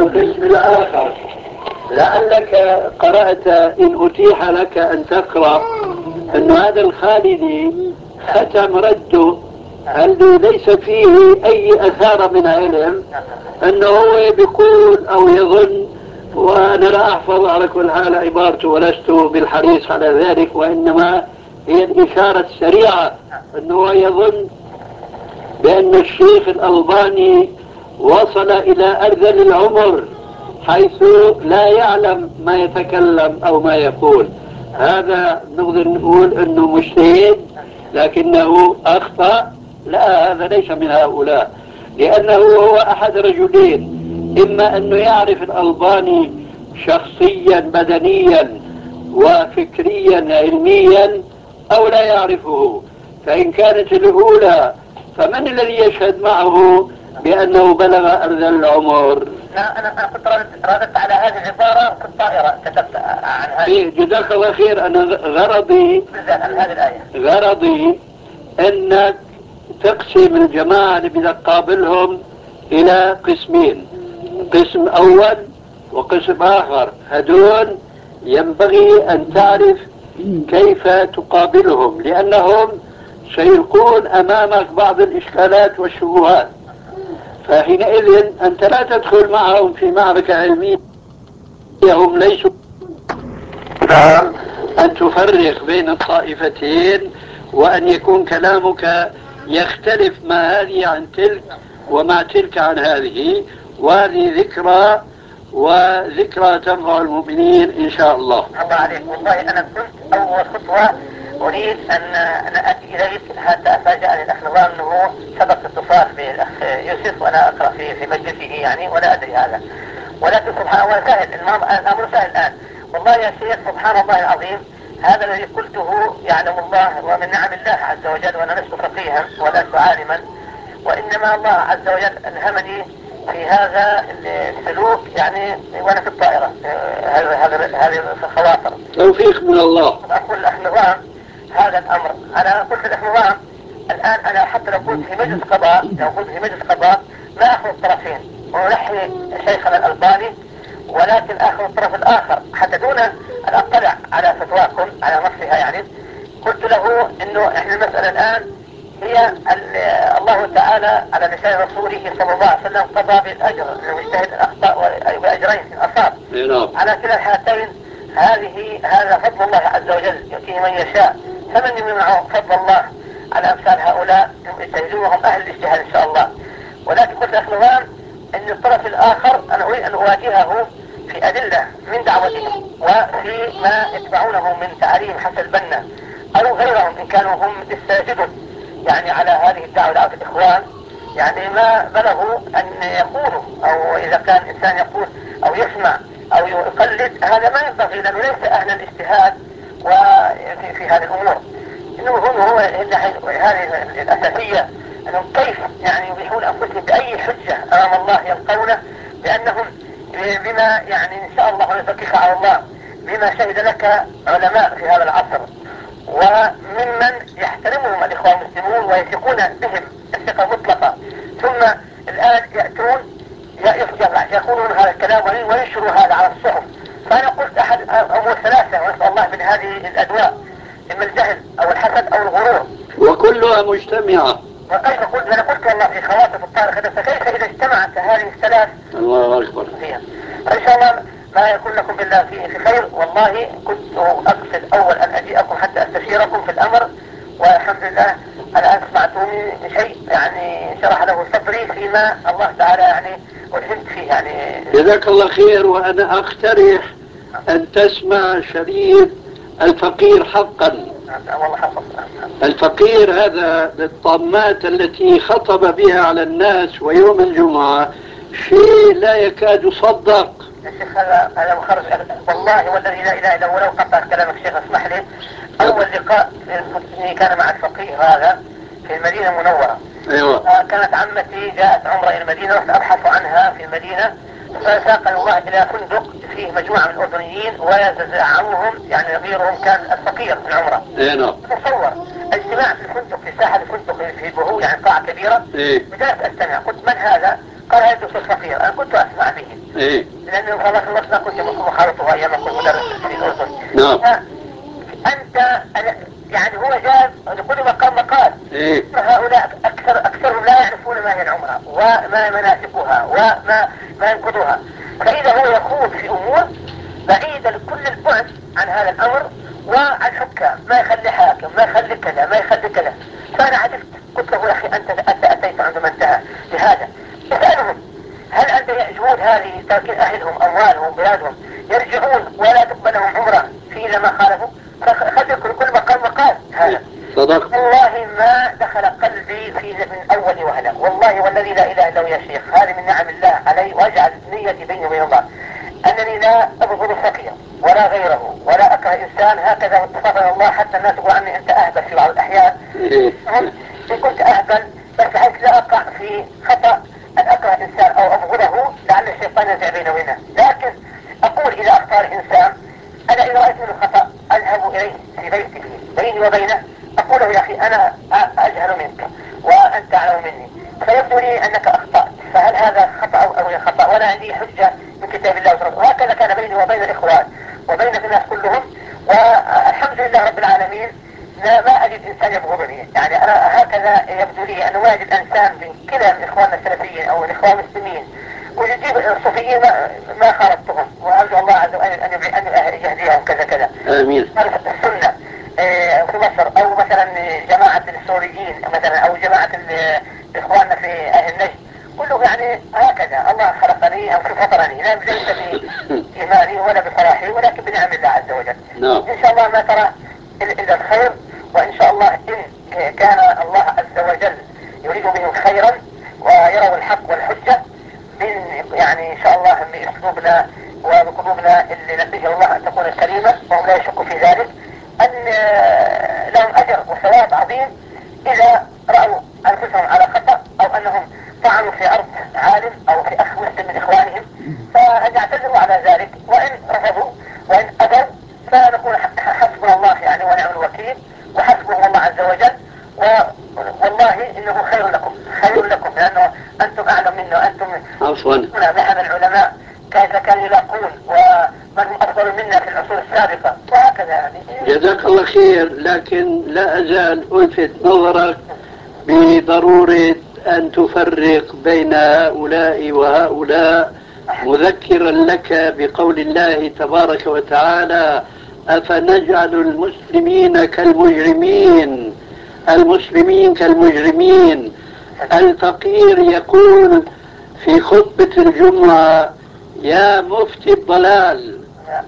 القسم الآخر لعلك قرأت إن أتيح لك أن تقرأ أن هذا الخالدي ختم رده اللي ليس فيه أي أثار من علم، أنه هو بيقول أو يظن، وأنا لا أحفظ على كل حال عبارته ولست بالحريص على ذلك، وإنما هي الإشارة السريعة أنه يظن بأن الشيخ الألباني وصل إلى أرذل العمر حيث لا يعلم ما يتكلم أو ما يقول. هذا نقدر نقول أنه مجتهد لكنه أخطأ. لا، هذا ليس من هؤلاء، لأنه هو أحد رجلين: إما أنه يعرف الألباني شخصيا بدنيا وفكريا علميا، أو لا يعرفه. فإن كانت الأولى فمن الذي يشهد معه بأنه بلغ أرذل العمر؟ لا، أنا كنت رددت على هذه العبارة في الطائرة، كتبت عن هذه. جزاك الله خير. أنا غرضي عن هذه الآية، غرضي أنك تقسم الجماعة اللي بدك تقابلهم إلى قسمين: قسم أول وقسم آخر. هدول ينبغي أن تعرف كيف تقابلهم، لأنهم سيلقون أمامك بعض الإشكالات والشبهات، فحينئذ أنت لا تدخل معهم في معركة علمية. هم ليسوا أن تفرق بين الطائفتين، وأن يكون كلامك يختلف ما هذه عن تلك ومع تلك عن هذه، وهذه ذكرى، وذكرى تنفع المؤمنين إن شاء الله. الله عليك. والله أنا كنت أول خطوة أريد أن أتي إليك حتى أفاجأني الأخ نظام أنه سبق اتصال بالأخ يوسف وأنا أقرأ في مجلسه يعني، ولا أدري هذا. ولكن سبحان الله سهل، الأمر سهل الآن. والله يا شيخ سبحان الله العظيم، هذا الذي قلته يعلم الله ومن نعم الله عز وجل، وأنا لست فقيها ولست عالما، وإنما الله عز وجل ألهمني في هذا السلوك يعني وأنا في الطائرة. هذه الخواطر توفيق من الله. أقول الأخ نظام هذا الأمر. أنا قلت الأخ نظام الآن، أنا حتى لو قلت في مجلس قضاء ما أخذ الطرفين ونحي شيخنا الألباني، ولكن أخذ الطرف الآخر حتى دون أن أطلع على فتواكم على نصها يعني. قلت له إنه إحنا المسألة الآن هي الله تعالى على لسان رسوله صلى الله عليه وسلم قضى بالأجر للمجتهد الأخطاء وأجرين أصاب. على كلا الحالتين هذا فضل الله عز وجل يؤتيه من يشاء، فمن يمنع فضل الله على أمثال هؤلاء يجتهدون وهم أهل الاجتهاد إن شاء الله. ولكن قلت أخ نظام أن الطرف الآخر أنا أريد أن أواجهه في أدلة من دعوتهم وفي ما يتبعونه من تعاليم حسن البنا أو غيرهم إن كانوا هم لسه يعني على هذه الدعوة، دعوة الإخوان، يعني ما بلغوا أن يقولوا، أو إذا كان إنسان يقول أو يسمع أو يقلد هذا ما ينبغي، لأنه ليس أهل الاجتهاد وفي هذه الأمور. إنه هو هذه الأساسية، أنهم كيف يعني يبيحون أنفسهم بأي حجة أمام الله يلقونه بأنهم بما يعني إن شاء الله ونفكك على الله بما شهد لك علماء في هذا العصر وممن يحترمهم الإخوان المسلمون ويثقون بهم الثقة المطلقة، ثم الآن يأتون يقولون هذا الكلام وينشروا هذا على الصحف. فأنا قلت أحد أمور ثلاثة ونسأل الله من هذه الأدواء: إما الجهل أو الحسد أو الغرور، وكلها مجتمعة. وكيف قلت أنا قلت والله في خواطر الطارق، فكيف إذا اجتمعت هذه الثلاث؟ الله أكبر. فيها إن شاء الله ما يكون لكم بالله في خير. والله كنت أقصد أول أن أجيئكم حتى أستشيركم في الأمر، والحمد لله الآن سمعتوني شيء يعني شرح له صدري فيما الله تعالى يعني ألهمت فيه يعني. جزاك الله خير. وأنا أقترح أن تسمع شريط الفقير حقا. والله حفظ. الفقير هذا للطامات التي خطب بها على الناس ويوم الجمعة شيء لا يكاد يصدق. يا شيخ هذا مخرج والله والذي لا إله إلا هو. ولو قطع كلامك شيخ اسمح لي، أول لقاء كان مع الفقيه هذا في المدينة المنورة. أيوة. كانت عمتي جاءت عمرة إلى المدينة، رحت أبحث عنها في المدينة، فساقني الله إلى فندق فيه مجموعة من الأردنيين ويزعمهم يعني غيرهم كان الفقير في العمرة. تصور اجتماع في الفندق في ساحة الفندق في بهو يعني قاعة كبيرة. بدأت أستمع، قلت من هذا؟ قال هذا الدكتور فقير. أنا كنت أسمع به إيه. لأنه خلصنا كنت مخالطه أيام كنت مدرس في الأردن. نعم. أنت يعني هو جاب لكل مقام مقال. إيه. هؤلاء أكثرهم لا يعرفون ما هي العمرة وما مناسكها وما ينقضها، فإذا هو يخوض في أمور بعيدة لكل البعد عن هذا الأمر وعن حكام، ما يخلي حاكم، ما يخلي كذا، ما يخلي كذا. فأنا عجبت، قلت له يا أخي أنت أتيت عندما انتهى بهذا، اسألهم هل عند جهود هذه ترك أهلهم أموالهم بلادهم يرجعون ولا تقبلهم عمرة في إذا ما خالفوا؟ خذ كل مقام مقال هذا. صدق. والله ما دخل قلبي في من أول وهلة، والله والذي لا إله إلا هو يا شيخ، هذه من نعم الله علي، وأجعل نيتي بيني وبين الله أنني لا أبغض الفقير ولا غيره ولا أكره إنسان هكذا واتفقنا الله، حتى الناس تقول عني أنت أهبل في بعض الأحيان. إن كنت أهبل بس بحيث لا أقع في خطأ أن أكره إنسان أو أبغضه لعل الشيطان ينزع بينه وبينه، لكن أقول إذا أخطأ الإنسان أنا إذا رأيت منه خطأ أذهب إليه في بيته بيني وبينه أقول له يا أخي أنا أجهل منك وأنت أعلم مني، فيبدو لي أنك أخطأت، فهل هذا خطأ أو غير خطأ؟ وأنا عندي حجة من كتاب الله وسنته، وهكذا كان بيني وبين الإخوان وبين الناس كلهم، والحمد لله رب العالمين ما أجد إنسان يبغضني. يعني أنا هكذا يبدو لي أنه ما أجد إنسان من كلا من إخواننا السلفيين أو الإخوان المسلمين ويجيب الصوفيين ما خالطتهم، وأرجو الله عز وجل أن يهديهم كذا كذا. آمين. السنة في مصر أو مثلا جماعة السوريين مثلا أو جماعة إخواننا في أهل النجد كله يعني هكذا الله خلقني أو فطرني، لا ليس بإيماني ولا بفرحي ولكن بنعم الله عز وجل. إن شاء الله ما ترى إلا الخير، وإن شاء الله إن كان الله عز وجل يريد بهم خيرا ويروا الحق والحجة يعني إن شاء الله بأسلوبنا وبقلوبنا اللي نتيجه الله أن تكون سليمة وهم لا يشكوا في ذلك، أن لهم أجر وثواب عظيم إذا رأوا أنفسهم على خطأ أو أنهم طعنوا في أرض عالم أو في أخ مسلم من إخوانهم، فأن يعتذروا على ذلك، وإن رفضوا وإن أبوا فنقول حسبنا الله يعني ونعم الوكيل وحسبهم الله عز وجل، والله إنه خير لكم خير لكم، لأنه أنتم أعلم منا، أنتم عفوا نحن العلماء كيف كانوا يلاقون ومن هم أفضل منا في العصور السابقة وهكذا يعني. جزاك الله خير، لكن لا أزال ألفت نظرك بضرورة أن تفرق بين هؤلاء وهؤلاء، مذكرا لك بقول الله تبارك وتعالى: أفنجعل المسلمين كالمجرمين، المسلمين كالمجرمين. الفقير يقول في خطبة الجمعة: يا مفتي الضلال.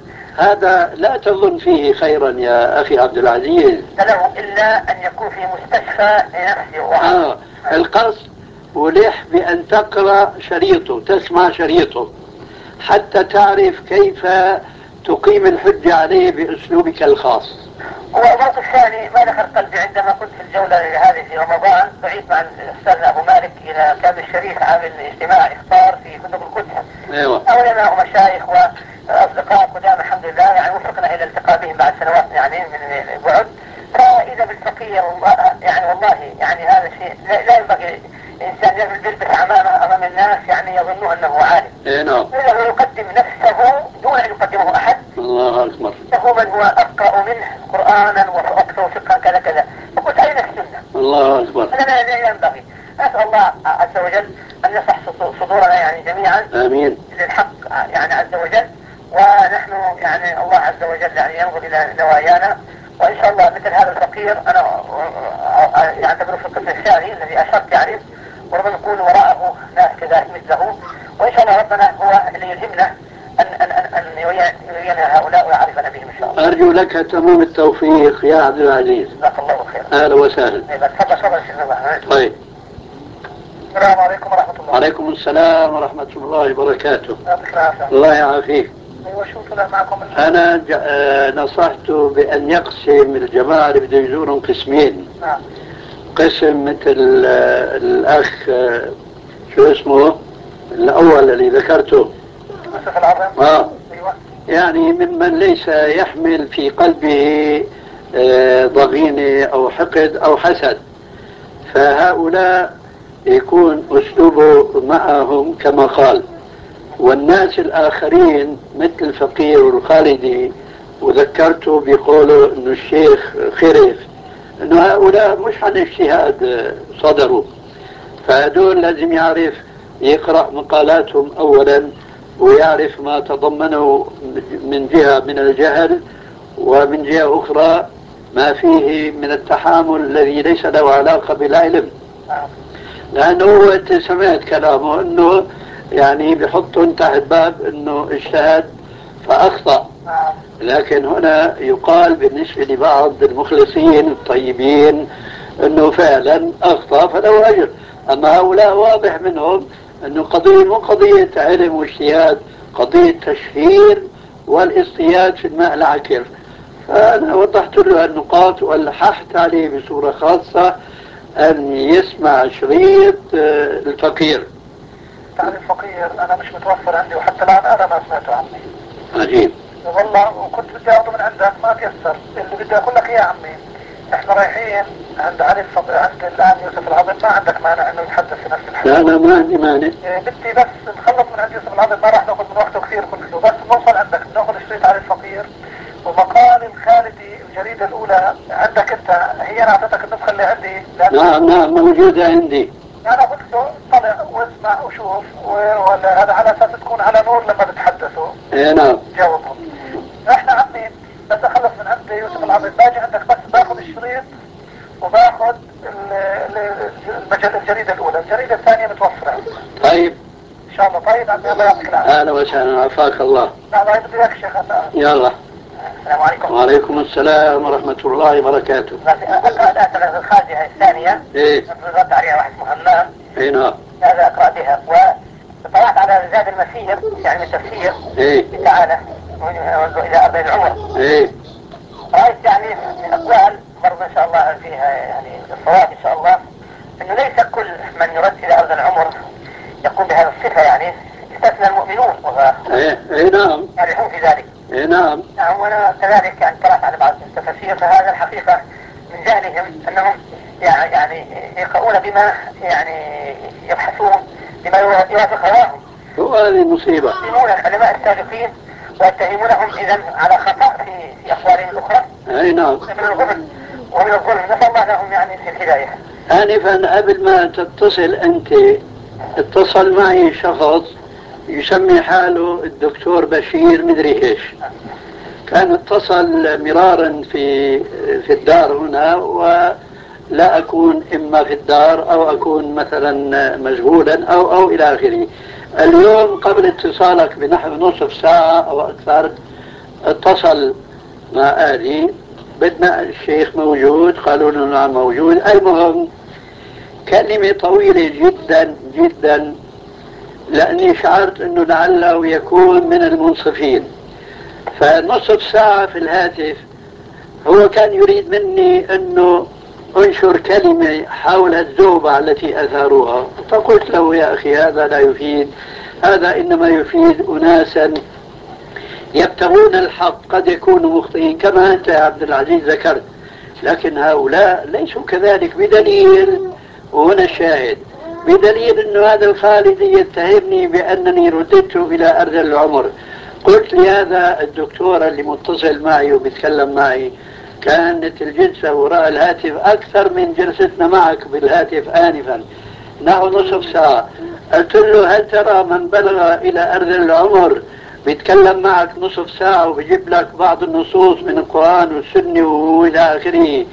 هذا لا تظن فيه خيرا يا أخي عبد العزيز. له إلا أن يكون في مستشفى لنفسه. القصد ولح بأن تقرأ شريطه، تسمع شريطه حتى تعرف كيف تقيم الحجة عليه بأسلوبك الخاص. والموقف الثاني ما دخل قلبي عندما كنت في الجولة هذه في رمضان، بعيد مع الأستاذ أبو مالك إلى كامل الشريف عامل اجتماع إفطار في فندق القدس. أيوة. علماء ومشايخ وأصدقاء قدام الحمد لله، يعني وفقنا إلى التقاء بهم بعد سنوات يعني من البعد، فإذا بالفقير يعني والله يعني هذا شيء لا ينبغي إنسان يلبس أمام الناس يعني يظنوا أنه عالم. نعم. إنه يقدم نفسه دون أن يقدمه أحد. الله أكبر. له من هو أفقه منه قرآنا وأكثر فقها كذا كذا، فقلت أين السنة؟ الله أكبر. هذا لا ينبغي. أسأل الله عز وجل أن يصح صدورنا يعني جميعا. آمين. للحق يعني عز وجل، ونحن يعني الله عز وجل يعني ينظر إلى نوايانا، وإن شاء الله مثل هذا الفقير أنا يعتبره في القسم الثاني الذي أشرت يعني، وربما نكون وراءه ناس كذلك مثله، وإن شاء الله ربنا هو اللي يلهمنا أن يرينا هؤلاء ويعرفنا بهم إن شاء الله. أرجو لك تمام التوفيق يا عبد العزيز. جزاك الله خير. أهلا وسهلا. تفضل شيخ الله. طيب. السلام عليكم ورحمة الله. وعليكم السلام ورحمة الله وبركاته. الله يعافيك. أيوة معكم. أنا نصحته بأن يقسم الجماعة اللي بده يزورهم قسمين. نعم. قسم مثل الأخ شو اسمه الأول اللي ذكرته. يوسف العظم. أيوة. يعني ممن ليس يحمل في قلبه ضغينة أو حقد أو حسد، فهؤلاء يكون أسلوبه معهم كما قال: والناس الآخرين مثل الفقير والخالدي، وذكرته بيقولوا إنه الشيخ خرف، إنه هؤلاء مش عن اجتهاد صدروا، فهدول لازم يعرف يقرأ مقالاتهم أولا، ويعرف ما تضمنه من جهة من الجهل، ومن جهة أخرى ما فيه من التحامل الذي ليس له علاقة بالعلم. لأنه هو أنت سمعت كلامه أنه يعني بيحطوا تحت باب أنه اجتهد فأخطأ، لكن هنا يقال بالنسبة لبعض المخلصين الطيبين أنه فعلا أخطأ فله أجر. أما هؤلاء واضح منهم أنه قضية مو قضية علم واجتهاد، قضية تشهير والاصطياد في الماء العكر. فأنا وضحت له النقاط والححت عليه بصورة خاصة أن يسمع شريط الفقير. عن الفقير انا مش متوفر عندي، وحتى الان انا ما سمعته عني. عجيب والله، وكنت بدي اخذه من عندك ما تيسر. اللي بدي اقول لك اياه يا عمي، احنا رايحين عند علي الفقير، عند الان يوسف العظيم، ما عندك مانع انه يتحدث في نفس الحديث؟ لا ما عندي مانع. بدي بس نخلص من عند يوسف العظيم، ما راح ناخذ من وقته كثير كله، بس نوصل عندك ناخذ شريط علي الفقير ومقال الخالدي الجريدة الأولى عندك أنت. هي أنا أعطيتك النسخة اللي عندي. نعم موجودة عندي. أنا قلت له طلع واسمع وشوف، ولا هذا على أساس تكون على نور لما بتحدثوا. إيه نعم. جاوبهم. إحنا عمي بس أخلص من عند يوسف العظيم باجي عندك، بس باخذ الشريط وباخذ الجريدة الأولى، الجريدة الثانية متوفرة. طيب إن شاء الله. طيب عمي الله يعطيك العافية. أهلا وسهلا عافاك الله. لا لا بدي إياك شيخ. يلا. السلام عليكم. وعليكم السلام ورحمة الله وبركاته. أقرأ الخارجة الثانية. إيه. رد عليها واحد اسمه همام. إيه نعم. هذا أقرأ بها، وطلعت على زاد المسير يعني التفسير. إيه. تعالى إلى أرض العمر. إيه. رأيت يعني أقوال برضه إن شاء الله فيها يعني الصواب إن شاء الله، إنه ليس كل من يرد إلى أرض العمر يقوم بهذه الصفة، يعني استثنى المؤمنون إيه نعم. يعرفون في ذلك. إيه نعم. نعم. وأنا كذلك يعني طلعت على بعض التفاسير، فهذا الحقيقة من جهلهم أنهم يعني يقرؤون بما يعني يبحثون بما يوافق هواهم. هو هذه المصيبة. يتهمون العلماء السابقين ويتهمونهم إذا على خطأ في أقوالهم الأخرى. أي نعم. من الغبن ومن الظلم، نسأل الله لهم يعني في الهداية. آنفا قبل ما تتصل أنت اتصل معي شخص يسمي حاله الدكتور بشير مدري ايش، كان اتصل مرارا في الدار هنا، ولا أكون إما في الدار أو أكون مثلا مشغولا أو إلى آخره. اليوم قبل اتصالك بنحو نصف ساعة أو أكثر اتصل مع أهلي، بدنا الشيخ موجود، قالوا له نعم موجود. المهم كلمة طويلة جدا جدا، لأني شعرت أنه لعله يكون من المنصفين، فنصف ساعة في الهاتف. هو كان يريد مني أنه أنشر كلمة حول الزوبعة التي أثاروها، فقلت له يا أخي هذا لا يفيد، هذا إنما يفيد أناسا يبتغون الحق، قد يكونوا مخطئين كما أنت يا عبد العزيز ذكرت، لكن هؤلاء ليسوا كذلك، بدليل، وهنا الشاهد، بدليل أن هذا الخالدي يتهمني بأنني رددته إلى أرذل العمر. قلت لهذا الدكتور اللي متصل معي وبيتكلم معي، كانت الجلسة وراء الهاتف أكثر من جلستنا معك بالهاتف آنفا، نحو نصف ساعة. قلت له هل ترى من بلغ إلى أرذل العمر بيتكلم معك نصف ساعة وبيجيب لك بعض النصوص من القرآن والسنة وإلى آخره؟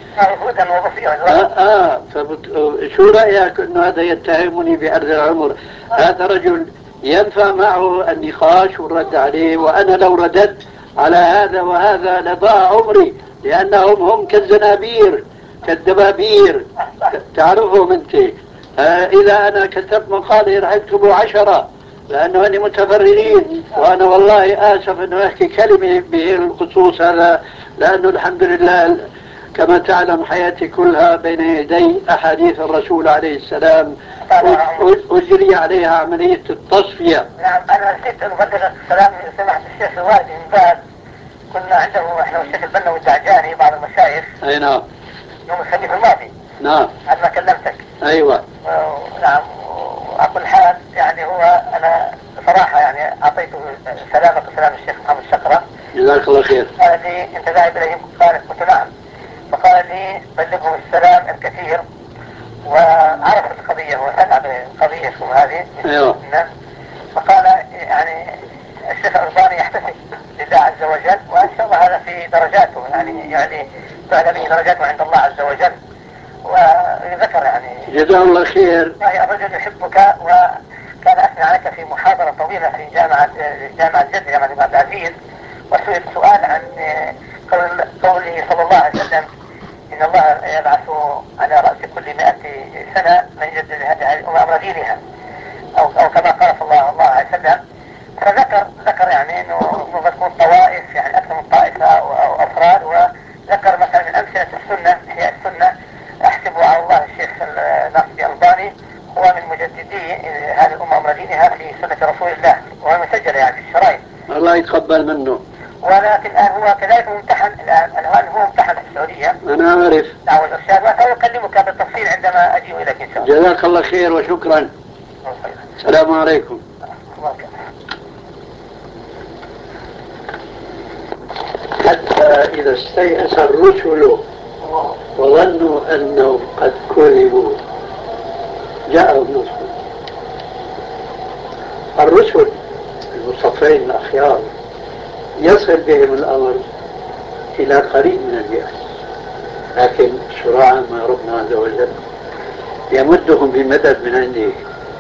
شو رأيك أنه هذا يتهمني بأرذل العمر؟ هذا رجل ينفع معه النقاش والرد عليه، وأنا لو رددت على هذا وهذا لضاع عمري، لأنهم هم كالزنابير كالدبابير، تعرفهم أنت. إذا أنا كتبت مقالة راح يكتبوا 10، لأنه أني متفرغين، وأنا والله آسف أنه أحكي كلمة بالخصوص هذا، لأنه الحمد لله كما تعلم حياتي كلها بين يدي أحاديث الرسول عليه السلام، أجري عليها عملية التصفية. نعم. أنا نسيت أن أبلغ السلام من سماحة الشيخ الوالدي من باز، كنا عنده إحنا والشيخ البنوي الدعجاني بعض المشايخ. أي نعم. يوم الخميس الماضي. نعم. بعد ما كلمتك. أيوة. نعم. وعلى كل حال يعني هو أنا صراحة يعني سلامك وسلام الشيخ محمد الشقرة. جزاك الله خير. قال لي أنت ذاهب إليهم؟ قلت نعم. فقال لي بلغهم السلام الكثير، وعرف القضية وسمع بالقضية شو هذه. أيوه. فقال يعني الشيخ الألباني يحتسب لله عز وجل، وإن شاء الله هذا في درجاته، يعني تعلى به درجاته عند الله عز وجل. وذكر يعني جزاه الله خير. الرجل يحبك، وكان أثنى عليك في محاضرة طويلة في جامعة جدة، جامعة ابن عبد العزيز، وسئل سؤال عن قوله صلى الله عليه وسلم إن الله يبعث على رأس كل 100 سنة من يجدد أمر دينها، أو كما قال صلى الله عليه وسلم. فذكر يعني إنه تكون طوائف، يعني أكثر من طائفة أو أفراد، وذكر مثلا من أمثلة السنة، إحياء السنة، أحسب على الله الشيخ ناصر الألباني هو من مجددي هذه الأمة أمر دينها في سنة رسول الله، وهو مسجل يعني في الشرايط. الله يتقبل منه. ولكن الآن هو كذلك ممتحن، الآن هو ممتحن في السعودية. أنا أعرف. دعوة الإرشاد، وسأكلمك بالتفصيل عندما أجي إليك إن شاء الله. جزاك الله خير وشكرا. السلام عليكم. حتى إذا استيأس الرسل وظنوا أنهم قد كذبوا جاءهم نصر. الرسل المصطفين الأخيار يصل بهم الأمر إلى قريب من اليأس، لكن سرعان ما ربنا عز وجل يمدهم بمدد من عنده.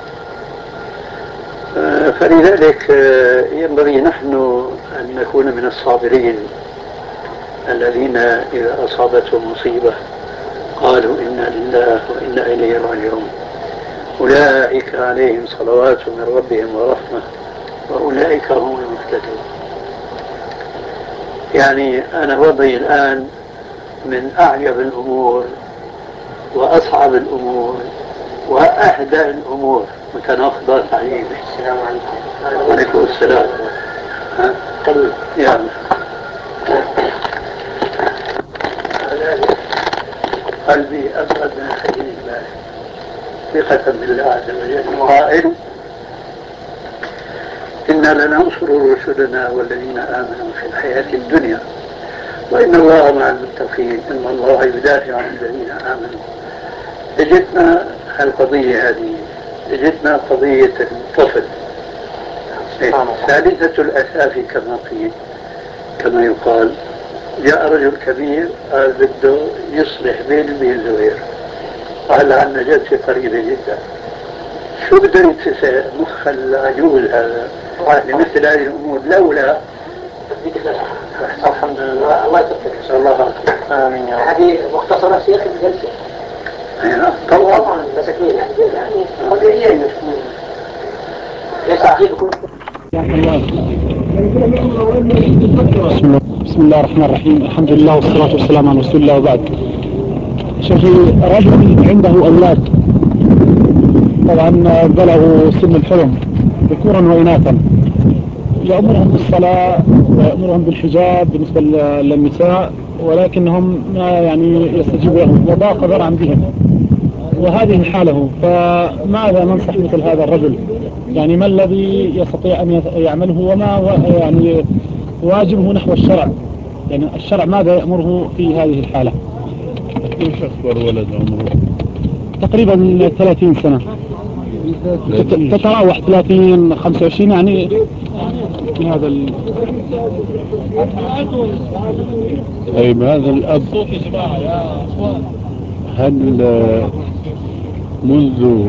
فلذلك ينبغي نحن أن نكون من الصابرين الذين إذا أصابتهم مصيبة قالوا إنا لله وإنا إليه راجعون. أولئك عليهم صلوات من ربهم ورحمة وأولئك هم المهتدون. يعني أنا وضعي الآن من أعجب الأمور وأصعب الأمور وأهدى الأمور متناقضة عجيبة. السلام عليكم. وعليكم السلام. طيب. يعني قلبي أبعد من حجم المال ثقة بالله عز وجل قائل إنا لننصر رسلنا والذين آمنوا في الحياة الدنيا وإن الله مع المتقين إن الله يدافع عن الذين آمنوا. اجتنا القضية هذه، اجتنا قضية الطفل ثالثة الأساف كما قيل، كما يقال. جاء رجل كبير قال بده يصلح بيني وبين زهير، قال عنا جلسة قريبة جدا. شو بده يتسع مخ العجوز هذا لمثل هذه الأمور؟ لولا الحمد لله. الله يتقبل. الله آمين يا رب. هذه مختصرة سياق الجلسة. طبعا مساكين يعني طبيعيين ليس عجيبكم. بسم الله الرحمن الرحيم. الحمد لله والصلاة والسلام على رسول الله، وبعد. شوفي، رجل عنده أولاد طبعا بلغوا سن الحلم ذكورا وإناثا، يأمرهم بالصلاة ويأمرهم بالحجاب بالنسبة للنساء، ولكنهم ما يعني يستجيبوا لهم وضاق ذرعا بهم، وهذه حاله. فماذا ننصح مثل هذا الرجل؟ يعني ما الذي يستطيع أن يعمله، وما يعني واجبه نحو الشرع؟ يعني الشرع ماذا يأمره في هذه الحالة؟ ايش اخبر ولد عمره؟ تقريبا 30 سنة، تتراوح 30 25 يعني في هذا طيب هذا الاب هل منذ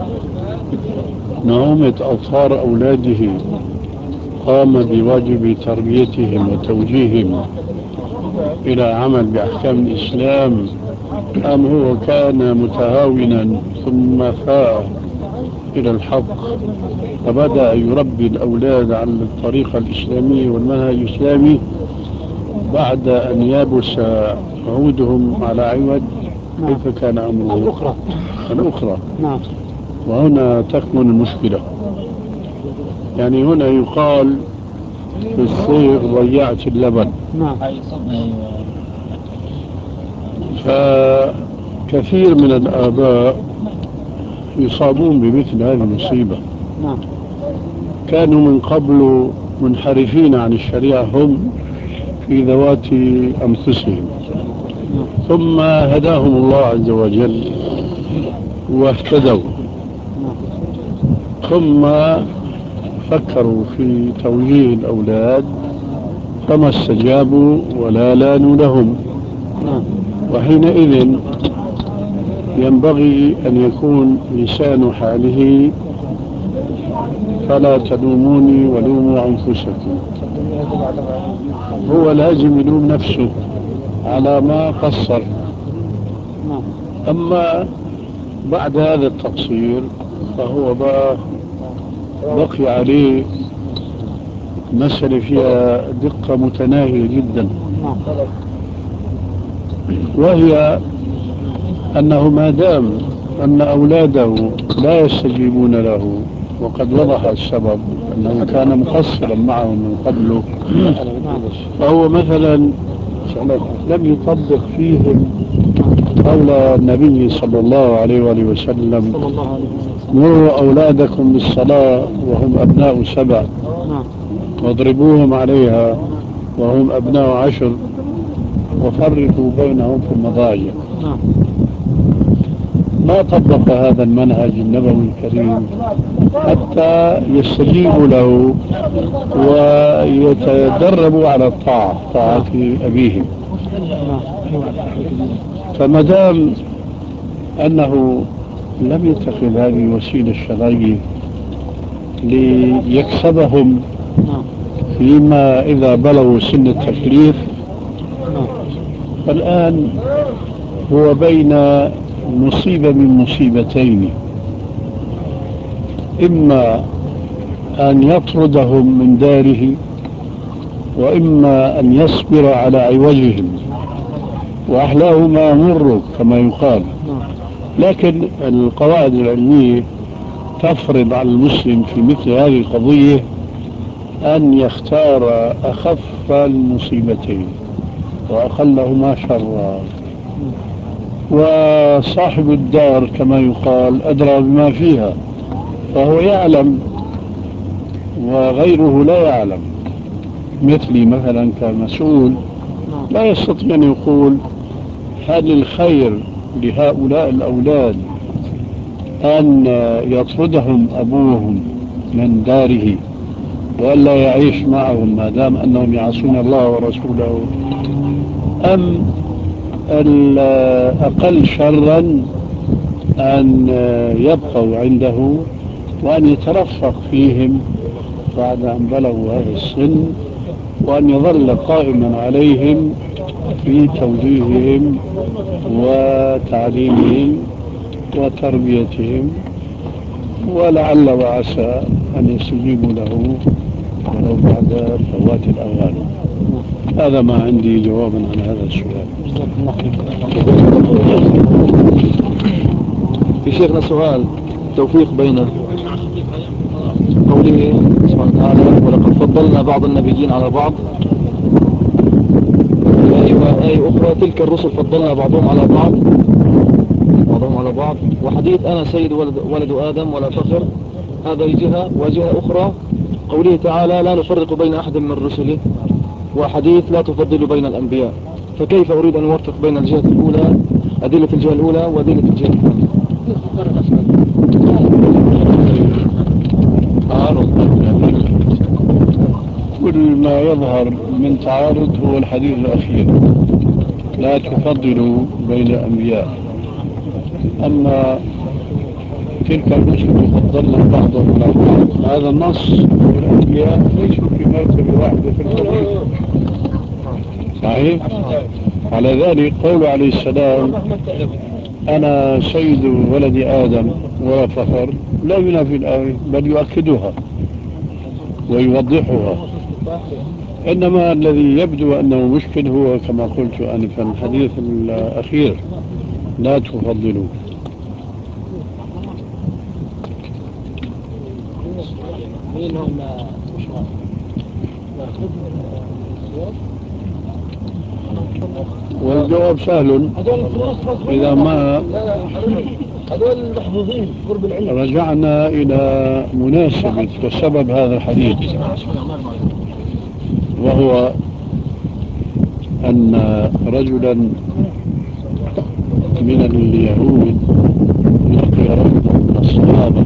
نعومة أطهار أولاده قام بواجب تربيتهم وتوجيههم إلى عمل بأحكام الإسلام، أم هو كان متهاونا ثم فاء إلى الحق فبدأ يربي الأولاد على الطريقة الإسلامية والمنهج الإسلامي بعد أن يبس عودهم على عوج؟ كيف كان أمره؟ الأخرى. نعم. وهنا تكمن المشكلة. يعني هنا يقال في الصيغ ضيعت اللبن. نعم. فكثير من الآباء يصابون بمثل هذه المصيبة. نعم. كانوا من قبل منحرفين عن الشريعة هم في ذوات أنفسهم، ثم هداهم الله عز وجل واهتدوا، ثم فكروا في توجيه الأولاد فما استجابوا ولا لانوا لهم. وحينئذ ينبغي أن يكون لسان حاله فلا تلوموني ولوموا أنفسكم. هو لازم يلوم نفسه على ما قصر. أما بعد هذا التقصير فهو بقي عليه مسألة فيها دقة متناهية جدا، وهي أنه ما دام أن أولاده لا يستجيبون له، وقد وضح السبب أنه كان مقصرا معهم من قبله، فهو مثلا لم يطبق فيهم قول النبي صلى الله عليه وآله وسلم: مروا أولادكم بالصلاة وهم أبناء 7 واضربوهم عليها وهم أبناء 10 وفرقوا بينهم في المضاجع. ما طبق هذا المنهج النبوي الكريم حتى يستجيبوا له ويتدربوا على طاعة أبيهم. فما دام أنه لم يتخذ هذه الوسيلة الشرعية ليكسبهم فيما إذا بلغوا سن التكليف، فالآن هو بين مصيبة من مصيبتين: إما أن يطردهم من داره، وإما أن يصبر على عوجهم، وأحلاهما مر كما يقال. لكن القواعد العلمية تفرض على المسلم في مثل هذه القضية أن يختار أخف المصيبتين وأقلهما شرا، وصاحب الدار كما يقال أدرى بما فيها، فهو يعلم وغيره لا يعلم. مثلي مثلا كمسؤول لا يستطيع أن يقول هل الخير لهؤلاء الأولاد أن يطردهم أبوهم من داره وألا يعيش معهم ما دام أنهم يعصون الله ورسوله، أم الأقل شرا أن يبقوا عنده وأن يترفق فيهم بعد أن بلغوا هذا السن، وأن يظل قائما عليهم في توجيههم وتعليمهم وتربيتهم، ولعل وعسى أن يستجيبوا له ولو بعد فوات الأوان. هذا ما عندي جوابا عن هذا السؤال. في شيخنا سؤال توفيق بين قوله سبحانه وتعالى: ولقد فضلنا بعض النبيين على بعض، أي أخرى: تلك الرسل فضلنا بعضهم على بعض، وحديث أنا سيد ولد آدم ولا فخر، هذا جهة. وجهة أخرى قوله تعالى: لا نفرق بين أحد من رسله، وحديث لا تفضل بين الأنبياء. فكيف أريد أن أوفق بين الجهة الأولى، أدلة الجهة الأولى وأدلة الجهة الثانية؟ كل ما يظهر من تعارض هو الحديث الأخير: لا تفضلوا بين الأنبياء. أما تلك الرسل فضلنا بعضهم على بعض، هذا النص والأنبياء ليسوا في مرتبة واحدة في الفضل. صحيح؟ على ذلك قول عليه السلام: أنا سيد ولد آدم ولا فخر، لا ينافي الآية بل يؤكدها ويوضحها. إنما الذي يبدو أنه مشكل هو كما قلت آنفا الحديث الأخير: لا تفضلوا. والجواب سهل: إذا ما هذول محظوظين قرب العلم. رجعنا إلى مناسبة وسبب هذا الحديث، وهو أن رجلا من اليهود لقي رجلا من الصحابة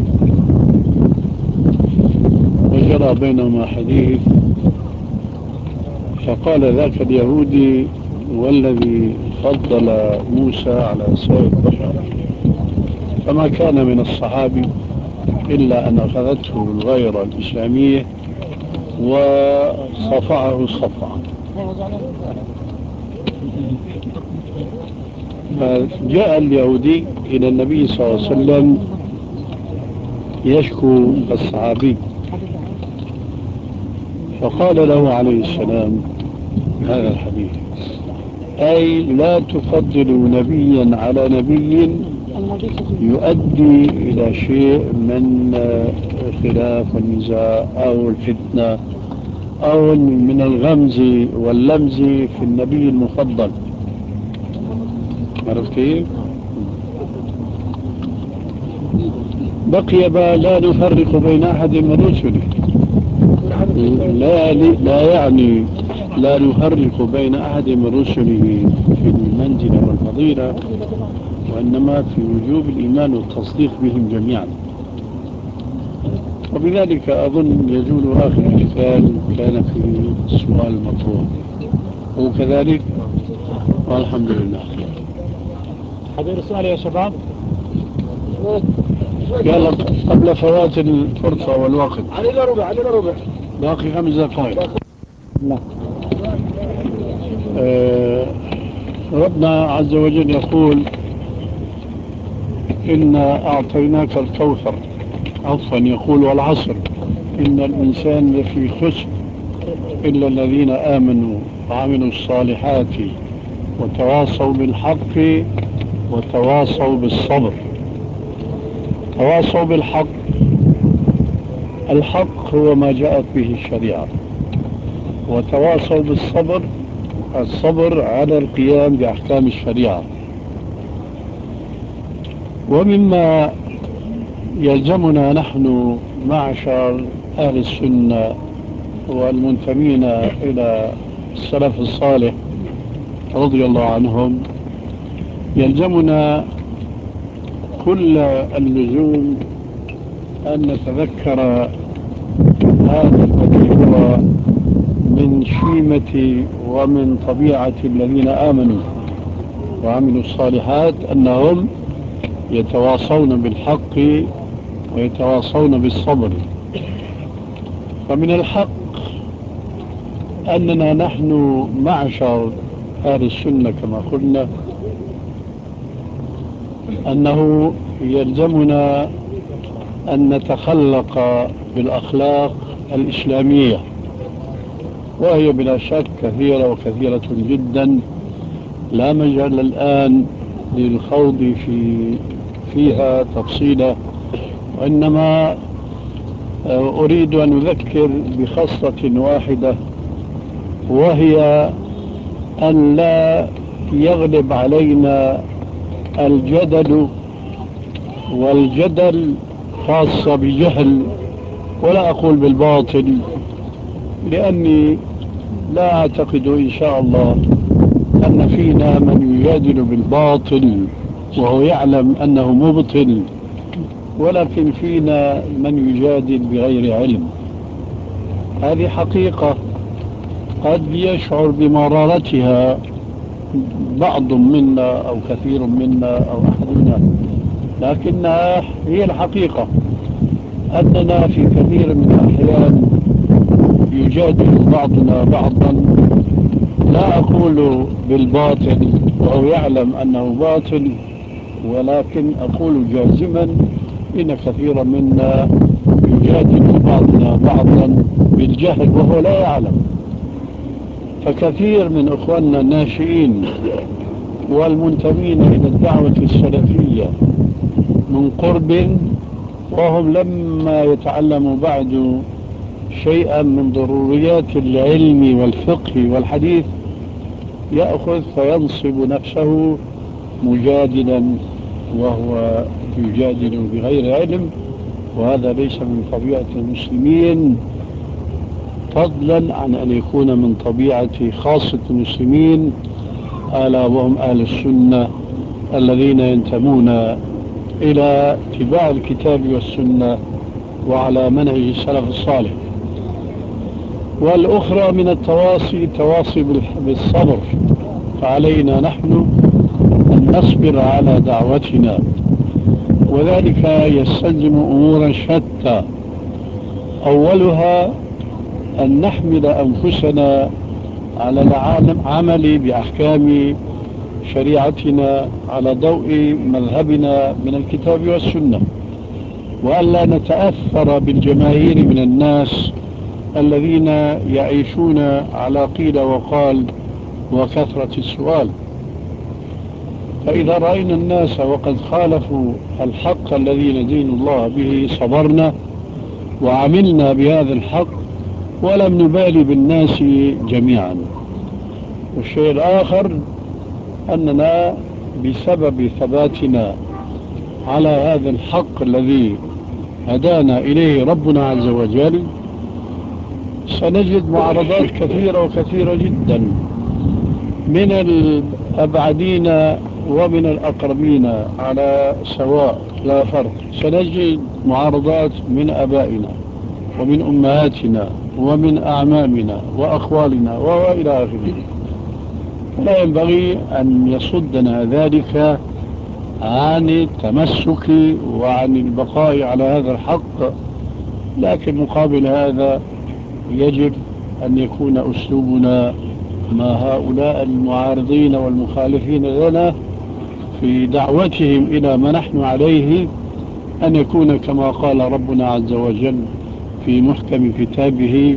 وجرى بينهما حديث، فقال ذاك اليهودي: والذي فضل موسى على سائر البشر فما كان من الصحابي إلا أن أخذته الغيرة الإسلامية وصفعه صفعا. فجاء اليهودي إلى النبي صلى الله عليه وسلم يشكو الصحابي، فقال له عليه السلام هذا الحديث: أي لا تفضل نبيا على نبي يؤدي إلى شيء من خلاف والنزاع أو الفتنة أو من الغمز واللمز في النبي المفضل. عرفت كيف؟ بقي لا نفرق بين أحد من رسله، لا يعني لا نفرق بين أحد من رسله في المنزلة والفضيلة، وإنما في وجوب الإيمان والتصديق بهم جميعا. وبذلك أظن يزول آخر إشكال كان في السؤال المطروح، وكذلك والحمد لله. هذا السؤال يا شباب يلا قبل فوات الفرصة والوقت، علينا ربع باقي 5 دقائق. لا. ربنا عز وجل يقول: إنا أعطيناك الكوثر. عفوا يقول: والعصر إن الإنسان لفي خسر إلا الذين آمنوا وعملوا الصالحات وتواصوا بالحق وتواصوا بالصبر. تواصوا بالحق، الحق هو ما جاءت به الشريعة. وتواصوا بالصبر، الصبر على القيام بأحكام الشريعة. ومما يلزمنا نحن معشر أهل السنة والمنتمين إلى السلف الصالح رضي الله عنهم، يلزمنا كل اللزوم أن نتذكر هذا الذي هو من شيمة ومن طبيعة الذين آمنوا وعملوا الصالحات، أنهم يتواصون بالحق ويتواصون بالصبر. فمن الحق أننا نحن معشر أهل السنة كما قلنا أنه يلزمنا أن نتخلق بالأخلاق الإسلامية، وهي بلا شك كثيرة وكثيرة جدا، لا مجال الآن للخوض فيها تفصيلا، وإنما أريد أن أذكر بخصلة واحدة، وهي أن لا يغلب علينا الجدل، والجدل خاصة بجهل، ولا أقول بالباطل، لأني لا أعتقد إن شاء الله أن فينا من يجادل بالباطل وهو يعلم أنه مبطل، ولكن فينا من يجادل بغير علم. هذه حقيقة قد يشعر بمرارتها بعض منا أو كثير منا أو أحدنا، لكنها هي الحقيقة أننا في كثير من الأحيان يجادل بعضنا بعضا، لا أقول بالباطل وهو يعلم أنه باطل، ولكن أقول جازما إن كثيرا منا يجادل بعضنا بعضا بالجهل وهو لا يعلم. فكثير من أخواننا الناشئين والمنتمين إلى الدعوة السلفية من قرب، وهم لما يتعلموا بعد شيئا من ضروريات العلم والفقه والحديث، يأخذ فينصب نفسه مجادلا وهو يجادل بغير علم، وهذا ليس من طبيعة المسلمين، فضلا عن أن يكون من طبيعة خاصة المسلمين، ألا وهم أهل السنة الذين ينتمون إلى اتباع الكتاب والسنة وعلى منهج السلف الصالح. والأخرى من التواصي بالصبر، فعلينا نحن أن نصبر على دعوتنا، وذلك يستلزم أمورا شتى. أولها أن نحمل أنفسنا على العمل بأحكام شريعتنا على ضوء مذهبنا من الكتاب والسنة، وألا نتأثر بالجماهير من الناس الذين يعيشون على قيل وقال وكثرة السؤال. فإذا رأينا الناس وقد خالفوا الحق الذي ندين الله به صبرنا وعملنا بهذا الحق ولم نبالي بالناس جميعا. والشيء الآخر أننا بسبب ثباتنا على هذا الحق الذي هدانا إليه ربنا عز وجل سنجد معارضات كثيرة وكثيرة جدا من الأبعدين ومن الأقربين على سواء لا فرق. سنجد معارضات من أبائنا ومن أمهاتنا ومن أعمامنا وأخوالنا وإلى آخره. لا ينبغي أن يصدنا ذلك عن التمسك وعن البقاء على هذا الحق، لكن مقابل هذا يجب أن يكون أسلوبنا مع هؤلاء المعارضين والمخالفين لنا في دعوتهم إلى ما نحن عليه أن يكون كما قال ربنا عز وجل في محكم كتابه: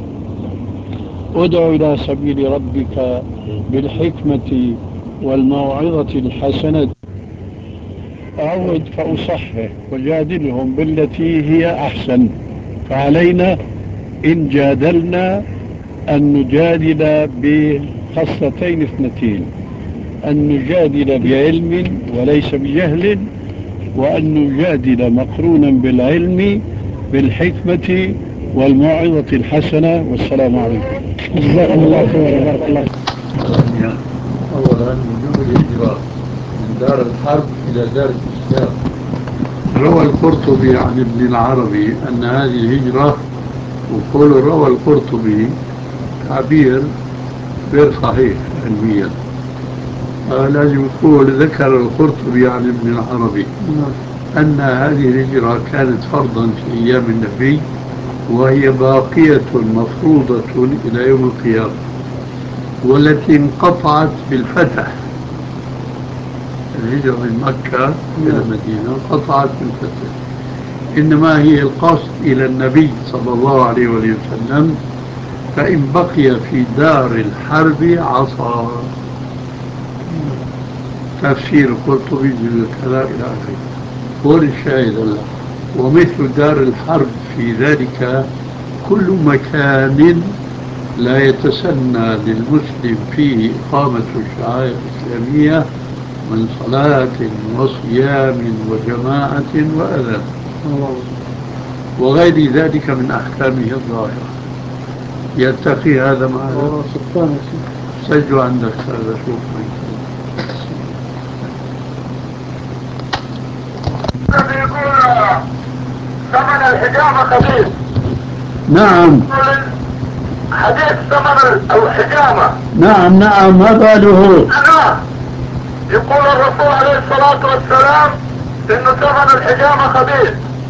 ادع إلى سبيل ربك بالحكمة والموعظة الحسنة أعود فأصحح وجادلهم بالتي هي أحسن. فعلينا إن جادلنا أن نجادل بخصلتين اثنتين: أن نجادل بعلم وليس بجهل، وأن نجادل مقرونا بالعلم بالحكمة والموعظة الحسنة. والسلام عليكم. جزاكم الله خير وبارك الله. أولا وجوب الهجرة من دار الحرب إلى دار الإسلام. روى القرطبي عن ابن العربي أن هذه الهجرة، وقول روى القرطبي تعبير غير صحيح علميا، لازم يقول ذكر القرطبي عن ابن العربي أن هذه الهجرة كانت فرضا في أيام النبي، وهي باقية مفروضة إلى يوم القيامة، والتي انقطعت بالفتح. الهجرة من مكة إلى المدينة انقطعت بالفتح، إنما هي القصد إلى النبي صلى الله عليه وسلم، فإن بقي في دار الحرب عصى. تفسير القرطبي كذا إلى آخره. والشاهد الله ومثل دار الحرب في ذلك كل مكان لا يتسنى للمسلم فيه إقامة الشعائر الإسلامية من صلاة وصيام وجماعة وأذان وغير ذلك من أحكامه الظاهرة. يلتقي هذا مع هذا. سجل عندك هذا، شوف ثمن الحجامة خبيث. نعم. حديث ثمن الحجامة. نعم ما باله. يقول الرسول عليه الصلاة والسلام إنه ثمن الحجامة خبيث.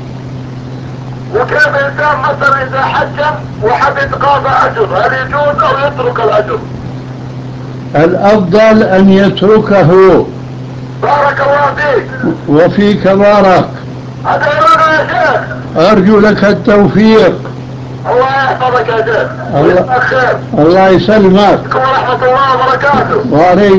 وكيف إنسان مثلا إذا حجم وحب يتقاضى أجر، هل يجوز أو يترك الأجر؟ الأفضل أن يتركه. بارك الله فيك. وفيك بارك. هذا يا شيخ. أرجو لك التوفيق. الله يحفظك يا شيخ. الله خير. الله يسلمك. ورحمة الله وبركاته. وعليك.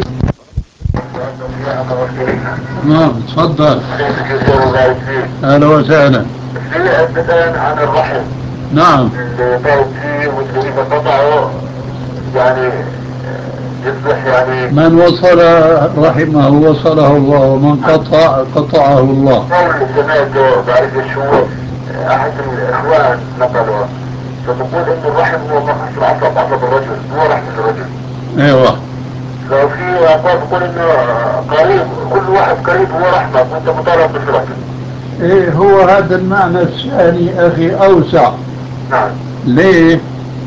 نعم تفضل. أهلا وسهلا. في البدن عن الرحم. نعم. اللي ضرب فيه واللي إذا قطعه يعني يصبح يعني من وصل رحمه وصله الله، ومن قطعه الله. قول سمعته بعرف ايش هو احد الاخوان نقله، فتقول ان الرحم هو مثل عصب الرجل، هو رحم الرجل. ايوه. ففي اقوال تقول انه قريب، كل واحد قريب هو رحمك وانت مطالب بصلته. ايه هو هذا المعنى الثاني اخي اوسع. نعم. ليه؟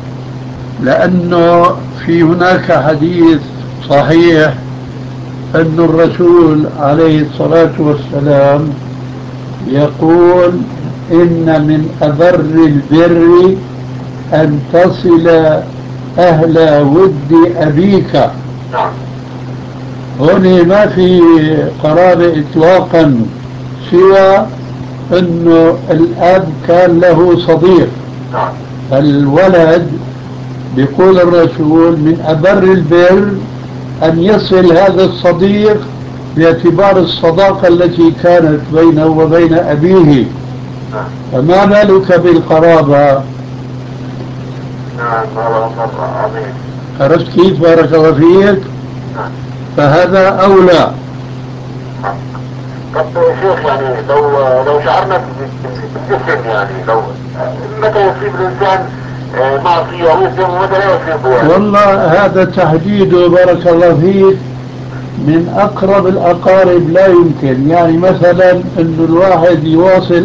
لانه في هناك حديث صحيح أن الرسول عليه الصلاة والسلام يقول إن من أبر البر أن تصل أهل ود أبيك. نعم. هنا ما في قرابة إطلاقا، سوى أنه الأب كان له صديق. نعم. فالولد بيقول الرسول من أبر البر أن يصل هذا الصديق باعتبار الصداقة التي كانت بينه وبين أبيه، فما بالك بالقرابة؟ نعم هذا أمر عظيم. عرفت كيف؟ بارك الله فيك. فهذا أولى. طب يا شيخ يعني لو شعرنا بالجسم، يعني لو متى يصيب الإنسان معصية ويسلم ومتى لا يصيبه؟ والله هذا تحديده بارك الله فيك من أقرب الأقارب لا يمكن. يعني مثلا أن الواحد يواصل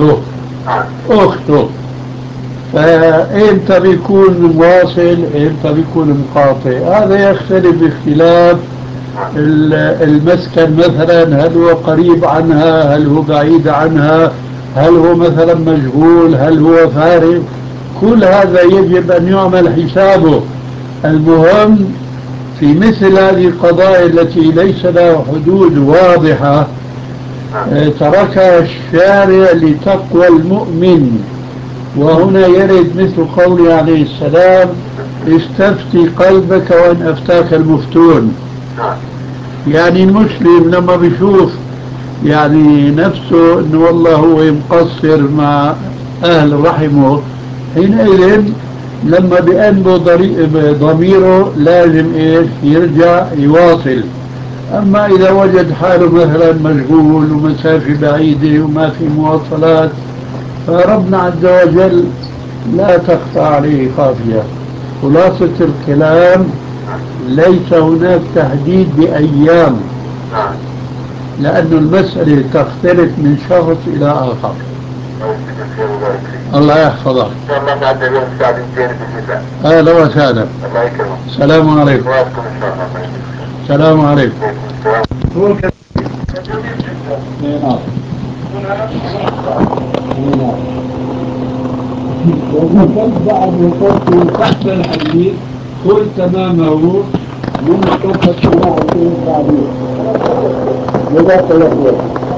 أخته فإمتى بيكون واصل إمتى بيكون مقاطع؟ هذا يختلف باختلاف المسكن. مثلا هل هو قريب عنها، هل هو بعيد عنها، هل هو مثلا مشغول، هل هو فارغ، كل هذا يجب أن يعمل حسابه. المهم في مثل هذه القضايا التي ليس لها حدود واضحة تركها الشارع لتقوى المؤمن. وهنا يرد مثل قوله عليه السلام استفتي قلبك وإن أفتاك المفتون. يعني المسلم لما بيشوف يعني نفسه انه والله هو مقصر مع اهل رحمه، حينئذ لما بيأنبه ضميره لازم ايش يرجع يواصل. اما اذا وجد حاله مثلا مشغول ومسافة بعيدة وما في مواصلات، فربنا عز وجل لا تخفى عليه خافية. خلاصة الكلام ليس هناك تحديد بأيام، لأن المسألة تختلف من شخص إلى آخر. الله يحفظك. إن شاء الله نعد اليوم الساعة 2 بالنساء. أهلا وسهلا. الله يكرمك. السلام عليكم. وعليكم السلام. السلام عليكم. وكنت بعد وصلت تحت الحديث قل تمامه من قصة صلاح الدين التعبير جزاك الله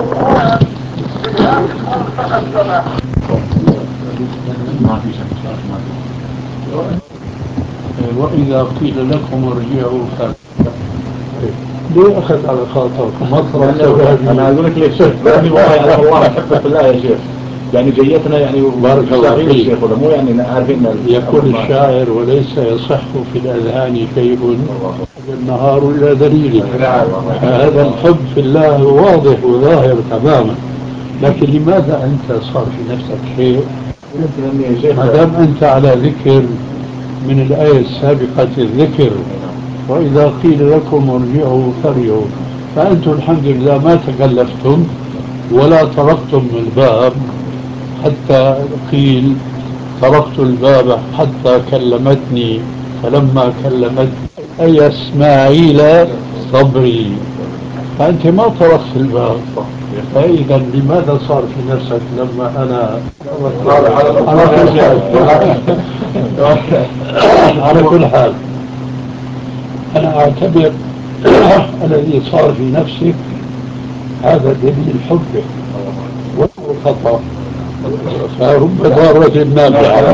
خير. وإذا قيل لكم ارجعوا ليه أخذ على خاطركم مصر؟ أنا أقول لك ليش لأني والله أحبك في الله يا شيخ. يعني جيتنا يعني بارك الله فيك الشيخ، ولا مو يعني عارفين يقول الشاعر وليس يصح في الأذهان شيء النهار إلى دليل. هذا الحب في الله واضح وظاهر تماما، لكن لماذا أنت صار في نفسك شيء ما دام أنت على ذكر من الآية السابقة الذكر وإذا قيل لكم ارجعوا فارجعوا، فأنتم الحمد لله ما تكلفتم ولا طرقتم الباب حتى قيل طرقت الباب حتى كلمتني فلما كلمتني أي إسماعيل صبري، فأنت ما طرقت الباب. فإذا لماذا صار في نفسك لما أنا على كل حال أنا أعتبر الذي صار في نفسك هذا دليل حبك والخطأ، فرب ضارة نافعة.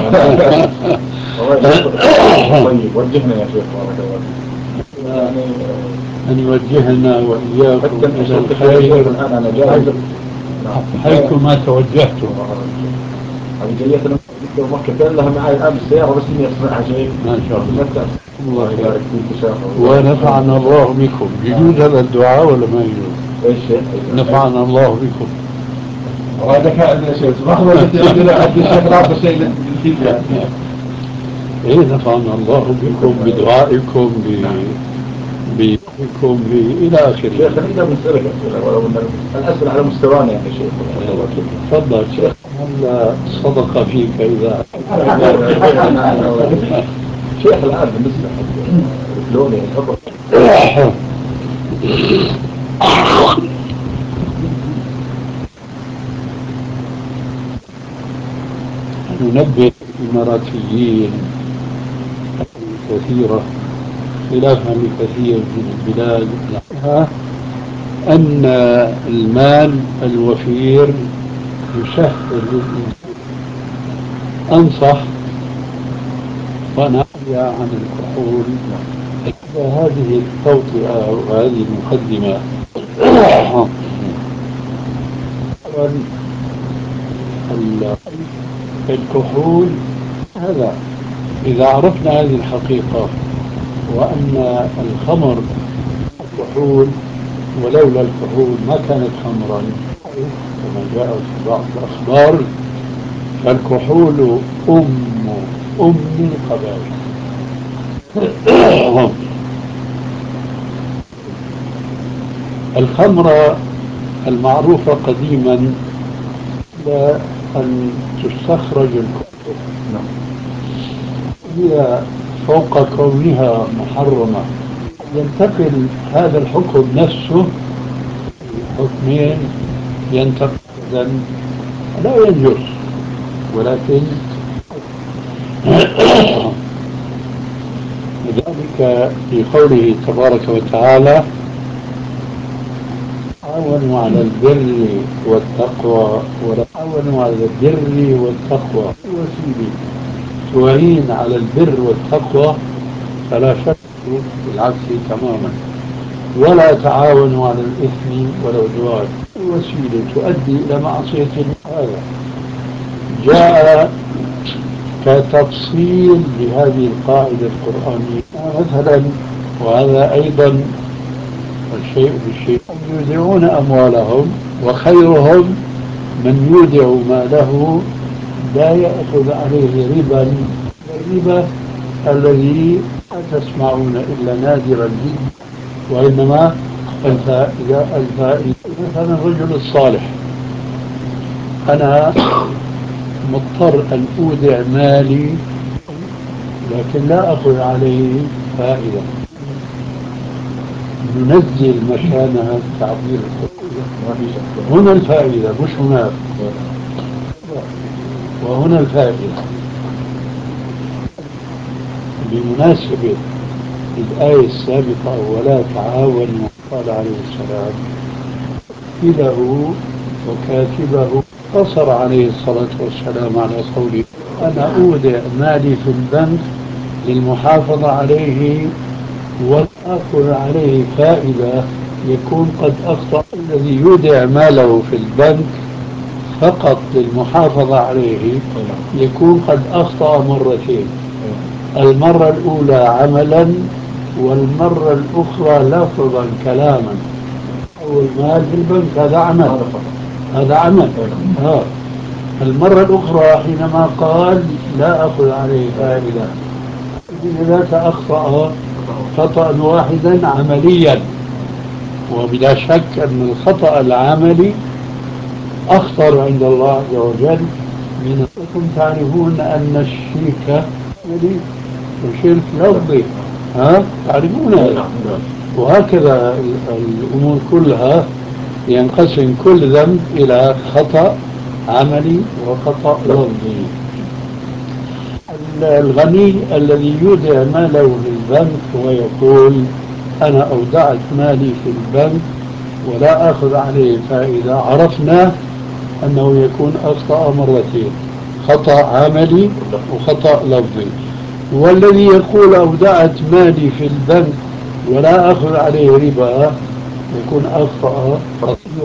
طيب وجهنا يا شيخ بارك الله فيك. أن يوجهنا وإياكم إلى الخير الآن أنا جاهز حيث ما توجهتم. هذه جيتنا لو ما كتب لها معي الآن السيارة بس إني أسمعها شيء. ما شاء الله. الله يبارك فيك شيخ. ونفعنا الله بكم. يجوز هذا الدعاء ولا ما يجوز؟ ايش شيخ؟ نفعنا الله بكم. وهذا كان عندنا شيء صباح ما قلت عندنا عبد الشيخ رافع شيء للفيزياء. إيه نفعنا الله بكم بدعائكم بكم إلى آخره. شيخ خلينا بنسألك أسئلة ولو أن الأسئلة على مستوانا يعني شيخ. تفضل شيخ. هل صدق فيك إذا شيخ الآن بالنسبة لوني تفضل. ننبه الإماراتيين كثيرة خلافا لكثير من البلاد أن المال الوفير يسهل للإنسان. أنصح ونحيا عن الكحول. هذه التوطئة أو هذه المقدمة الكحول هذا إذا عرفنا هذه الحقيقة وأن الخمر كحول ولولا الكحول ما كانت خمرا كما جاء في بعض الأخبار، فالكحول أم القبائل. الخمرة المعروفة قديما أن تستخرج الكحول هي فوق كونها محرمة ينتقل هذا الحكم نفسه حكمين ينتقل لا ينجس ولكن لذلك في قوله تبارك وتعالى تعاونوا على البر والتقوى ولا تعاونوا على البر والتقوى وسيلة تعين على البر والتقوى فلا شك بالعكس تماما، ولا تعاونوا على الإثم والعدوان وسيلة تؤدي إلى معصية. هذا جاء كتفصيل لهذه القاعدة القرآنية مثلا، وهذا أيضا الشيء بالشيء يودعون أموالهم وخيرهم من يودع ماله لا يأخذ عليه ربا. الربا الذي لا تسمعون إلا نادرا جدا، وإنما الفائدة مثلا الرجل الصالح أنا مضطر أن أودع مالي لكن لا أخذ عليه فائدة، ننزل مكانها التعبير هنا الفائدة مش هناك، وهنا الفائدة بمناسبة الآية السابقة ولا تعاونوا قال عليه السلام كله وكاتبه قصر عليه الصلاة والسلام على قوله أنا أودع مالي في البنك للمحافظة عليه وأخذ عليه فائدة. يكون قد أخطأ الذي يودع ماله في البنك فقط للمحافظة عليه، يكون قد أخطأ مرتين، المرة الأولى عملا والمرة الأخرى لفظا كلاما. والمال في البنك هذا عمل، هذا عمل. المرة الأخرى حينما قال لا أخذ عليه فائدة، ذاك أخطأ خطأ واحدا عمليا، وبلا شك أن الخطأ العملي أخطر عند الله عز وجل من أنكم تعرفون أن الشرك شرك لفظي، تعرفون هذا. وهكذا الأمور كلها ينقسم كل ذنب إلى خطأ عملي وخطأ لفظي. الغني الذي يودع ماله في البنك ويقول أنا أودعت مالي في البنك ولا أخذ عليه فائدة، عرفنا أنه يكون أخطأ مرتين، خطأ عملي وخطأ لفظي. والذي يقول أودعت مالي في البنك ولا أخذ عليه ربا يكون أخطأ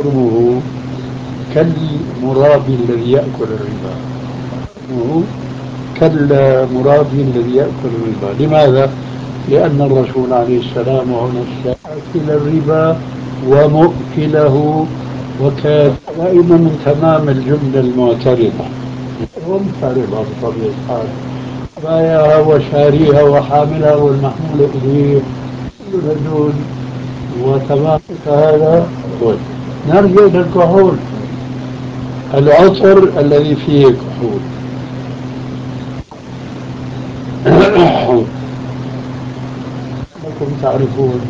جرمه كالمرابي الذي يأكل الربا، كالمرابي الذي يأكل الربا. لماذا؟ لأن الرسول عليه السلام وهنا آكل الربا ومؤكله، وكان دائما من تمام الجملة المعترضة ومنفردة بطبيعة الحال، بايعها وشاريها وحاملها والمحمول إليه كل هدول وتمام. فهذا هو. نرجع للكحول، العطر الذي فيه كحول. لكم تعرفون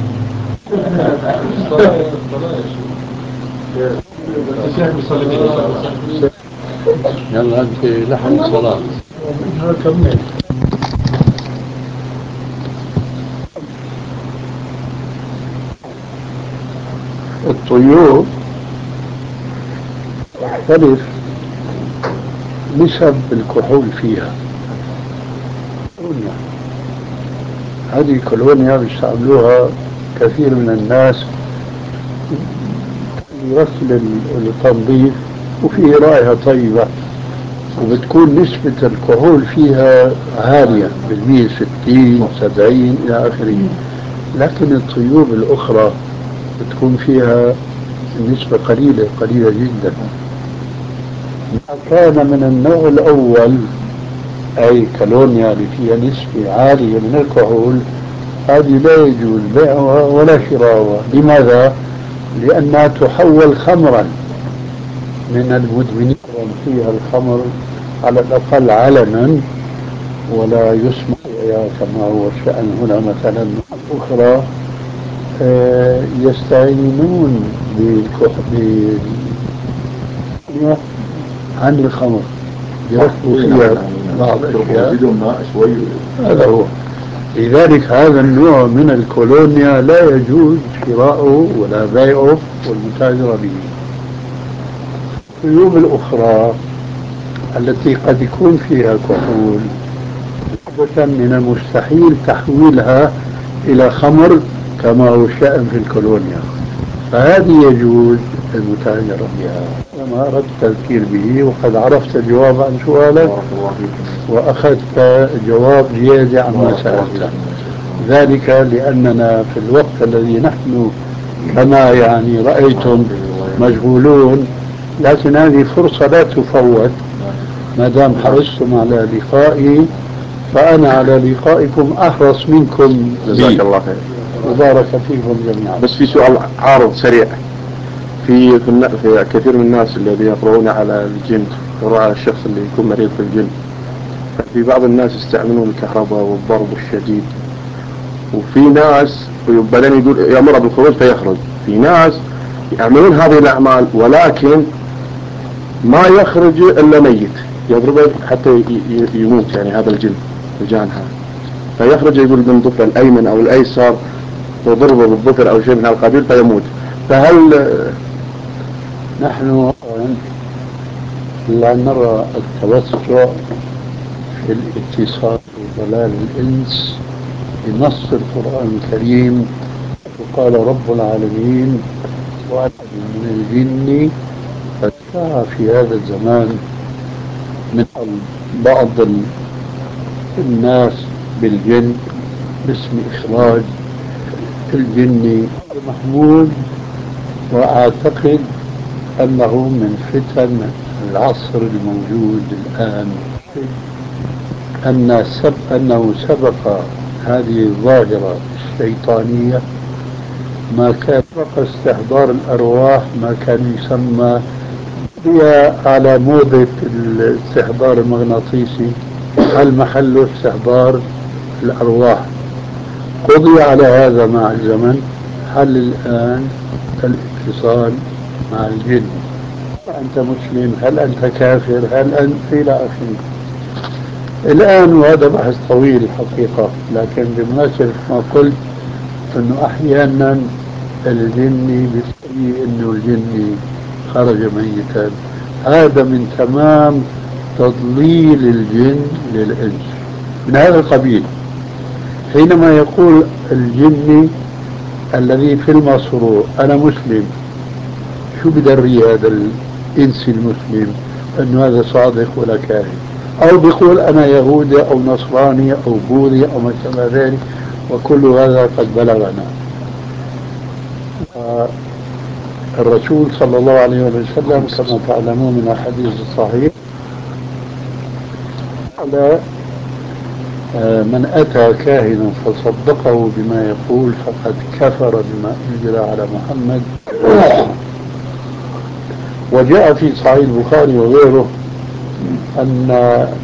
يلا انت لحن صلاة كمل. الطيور تختلف نسب الكحول فيها. هذه الكولونيا بيستعملوها كثير من الناس يرسل التنظيف، وفيه رائحة طيبة، وبتكون نسبة الكحول فيها عالية بالمية، 60 70 إلى آخره. لكن الطيور الأخرى بتكون فيها النسبة قليلة جدا. كان من النوع الأول أي كولونيا اللي فيها نسبة عالية من الكحول، هذه لا يجوز بيعها ولا شراؤها. لماذا؟ لأنها تحول خمرا من المدمنين فيها الخمر على الأقل علنا، ولا يسمح كما هو الشأن هنا. مثلا أخرى يستعينون عن الخمر، يركبوا فيها بعض الأشياء. هذا هو. لذلك هذا النوع من الكولونيا لا يجوز شراؤه ولا بيعه والمتاجرة به. الطيوب الأخرى التي قد يكون فيها كحول من المستحيل تحويلها إلى خمر كما هو الشأن في الكولونيا، فهذه يجوز المتاجرة بها. كما أردت التذكير به، وقد عرفت الجواب عن سؤالك وأخذت جواب زيادة عما سألته. ذلك لأننا في الوقت الذي نحن كما يعني رأيتم مشغولون، لكن هذه فرصة لا تفوت. ما دام حرصتم على لقائي فأنا على لقائكم أحرص منكم. جزاك الله خير وبارك فيكم جميعا. بس في سؤال عارض سريع. في كثير من الناس الذين يقرؤون على الجن، يقرؤون على الشخص اللي يكون مريض في الجن، في بعض الناس يستعملون الكهرباء والضرب الشديد، وفي ناس بعدين يقول يأمر بالخروج فيخرج. في ناس يعملون هذه الأعمال ولكن ما يخرج إلا ميت، يضربه حتى يموت، يعني هذا الجان هذا، فيخرج يقول من ظفره الأيمن أو الأيسر وضربه بالظفر أو شيء من هذا القبيل فيموت. فهل نحن لا نرى التوسع في الاتصال بضلال الإنس بنص القرآن الكريم؟ وقال رب العالمين وأحد من الجن فساء في هذا الزمان من بعض الناس بالجن باسم إخراج الجن محمود، وأعتقد أنه من فتن العصر الموجود الآن أنه سبق هذه الظاهرة الشيطانية ما كان سبق استحضار الأرواح، ما كان يسمى على موضة الاستحضار المغناطيسي، هل محل استحضار الأرواح. قضي على هذا مع الزمن، حل الآن الاتصال مع الجن. أنت مسلم؟ هل أنت كافر؟ هل أنت إلى آخره. الآن وهذا بحث طويل الحقيقة، لكن بمناسبة ما قلت أنه أحيانا الجن بيفتي أنه الجن خرج ميتا، هذا من تمام تضليل الجن للإنس من هذا القبيل. حينما يقول الجن الذي في المصروع أنا مسلم، شو بدري هذا الإنس المسلم أنه هذا صادق ولا كاذب؟ أو بيقول أنا يهودي أو نصراني أو بوذي أو ما شابه ذلك، وكل هذا قد بلغنا. الرسول صلى الله عليه وسلم كما تعلمون من الحديث الصحيح قال من أتى كاهنا فصدقه بما يقول فقد كفر بما أنزل على محمد. وجاء في صحيح البخاري وغيره أن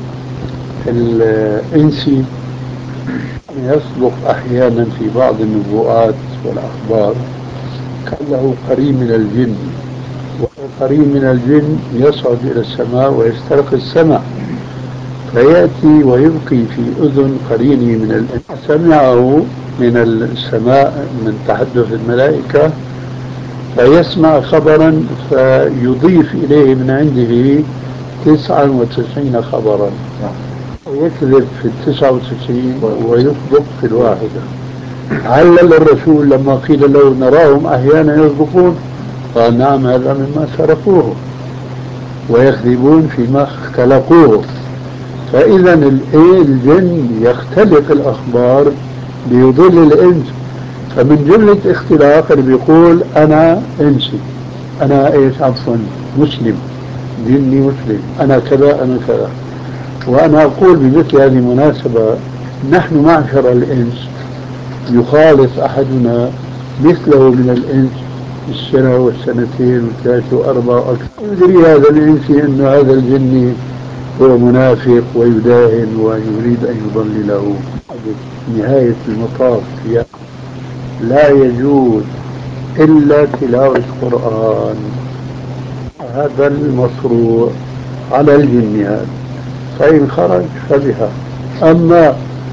الإنسي يصدق أحيانا في بعض النبوءات والأخبار، كان له قرين من الجن، وقرين من الجن يصعد إلى السماء ويسترق السماء فيأتي ويلقي في أذن قرينه من الإنس، سمعه من السماء من تحدث الملائكة، فيسمع خبرا فيضيف إليه من عنده 99 خبرا، ويكذب في 99 ويصدق في الواحدة. علل الرسول لما قيل له نراهم أحيانا يصدقون، قال نعم هذا مما سرقوه ويكذبون فيما اختلقوه. فإذا الجن يختلق الأخبار ليضل الإنس، فمن جملة اختلاق اللي بيقول أنا إنسي، أنا عفوا مسلم، ديني مسلم، أنا كذا أنا كذا. وأنا أقول بمثل هذه المناسبة نحن معشر الإنس يخالف أحدنا مثله من الإنس السنة والسنتين والثلاث وأربع وأكثر، يدري هذا الإنسي أن هذا الجني هو منافق ويداهن ويريد أن يضلله. نهاية المطاف لا يجوز إلا تلاوة القرآن، هذا المشروع على الجن هذا، فإن خرج فبها. أما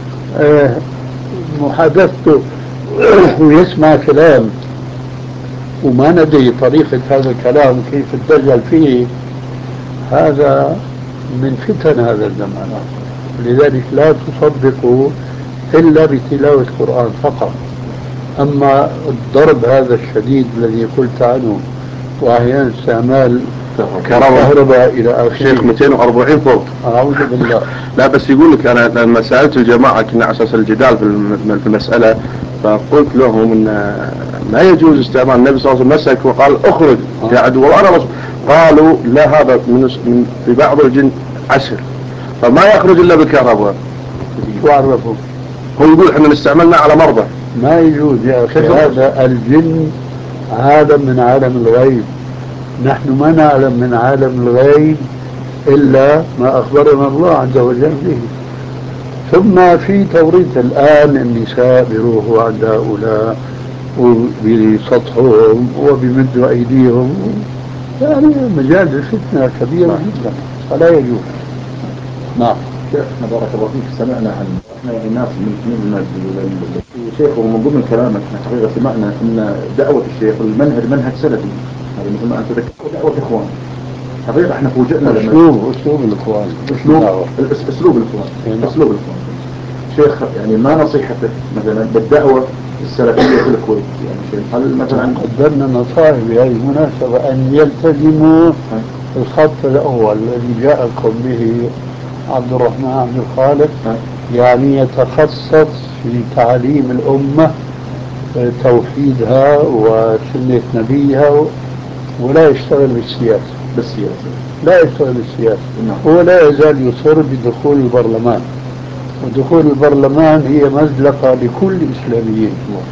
محادثته ويسمع كلام وما ندري طريقة هذا الكلام كيف الدجل فيه، هذا من فتن هذا الزمان، لذلك لا تصدقوا إلا بتلاوة القرآن فقط. أما الضرب هذا الشديد الذي قلت عنه وأحيانا استعمال كهرباء إلى آخره، شيخ 240 فولت أعوذ بالله. لا بس يقول لك أنا لما سألت الجماعة كنا على أساس الجدال في المسألة، فقلت لهم إن ما يجوز استعمال. النبي صلى الله عليه وسلم مسك وقال اخرج يا عدو وأنا رسول. قالوا لا، هذا من في بعض الجن عسر فما يخرج إلا بالكهرباء. شو عرفوا؟ هو يقول احنا استعملنا على مرضى. ما يجوز يا أخي، هذا الجن عالم من عالم الغيب، نحن ما نعلم من عالم الغيب إلا ما أخبرنا الله عز وجل به. ثم في توريث الآن النساء بيروحوا عند هؤلاء وبسطحهم وبمدوا أيديهم، يعني مجال الفتنة كبير جدا فلا يجوز. نعم. شيخنا بارك الله فيك، سمعنا عن الناس من شيخ، ومن ضمن كلامك حقيقة سمعنا أن دعوة الشيخ المنهج منهج سلفي، هذا مثل ما أنت ذكرت دعوة إخوان. حقيقة احنا فوجئنا أسلوب الإخوان، أسلوب الإخوان. شيخ يعني ما نصيحتك مثلا بالدعوة السلفية في الكويت؟ يعني شيخ هل مثلا قدمنا نصائح بهذه المناسبة أن يلتزموا الخط الأول الذي جاءكم به عبد الرحمن عبد الخالق، يعني يتخصص في تعليم الأمة توحيدها وسنة نبيها، ولا يشتغل بالسياسة. لا يشتغل بالسياسة. هو لا يزال يصر بدخول البرلمان، ودخول البرلمان هي مزلقة لكل الإسلاميين،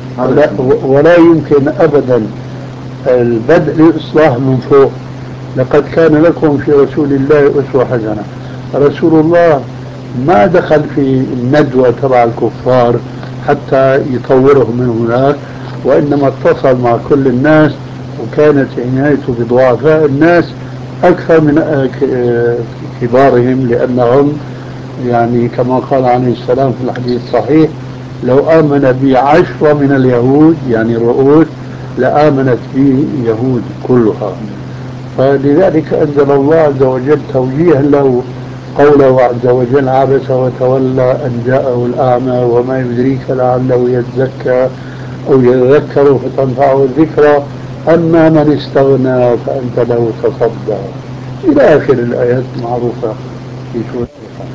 ولا يمكن أبدا البدء الإصلاح من فوق. لقد كان لكم في رسول الله أسوة حسنة. رسول الله ما دخل في الندوة تبع الكفار حتى يطورهم من هناك، وإنما اتصل مع كل الناس، وكانت عنايته بضعفاء الناس أكثر من كبارهم، لأنهم يعني كما قال عليه السلام في الحديث الصحيح لو آمن بي 10 من اليهود يعني الرؤوس لآمنت بي يهود كلها. فلذلك أنزل الله عز وجل توجيها له قوله عز وجل عبس وتولى أن جاءه الأعمى وما يدريك لعله يزكى أو يذكر فتنفعه الذكرى أما من استغنى فأنت له تصدى إلى آخر الآيات المعروفة في سورة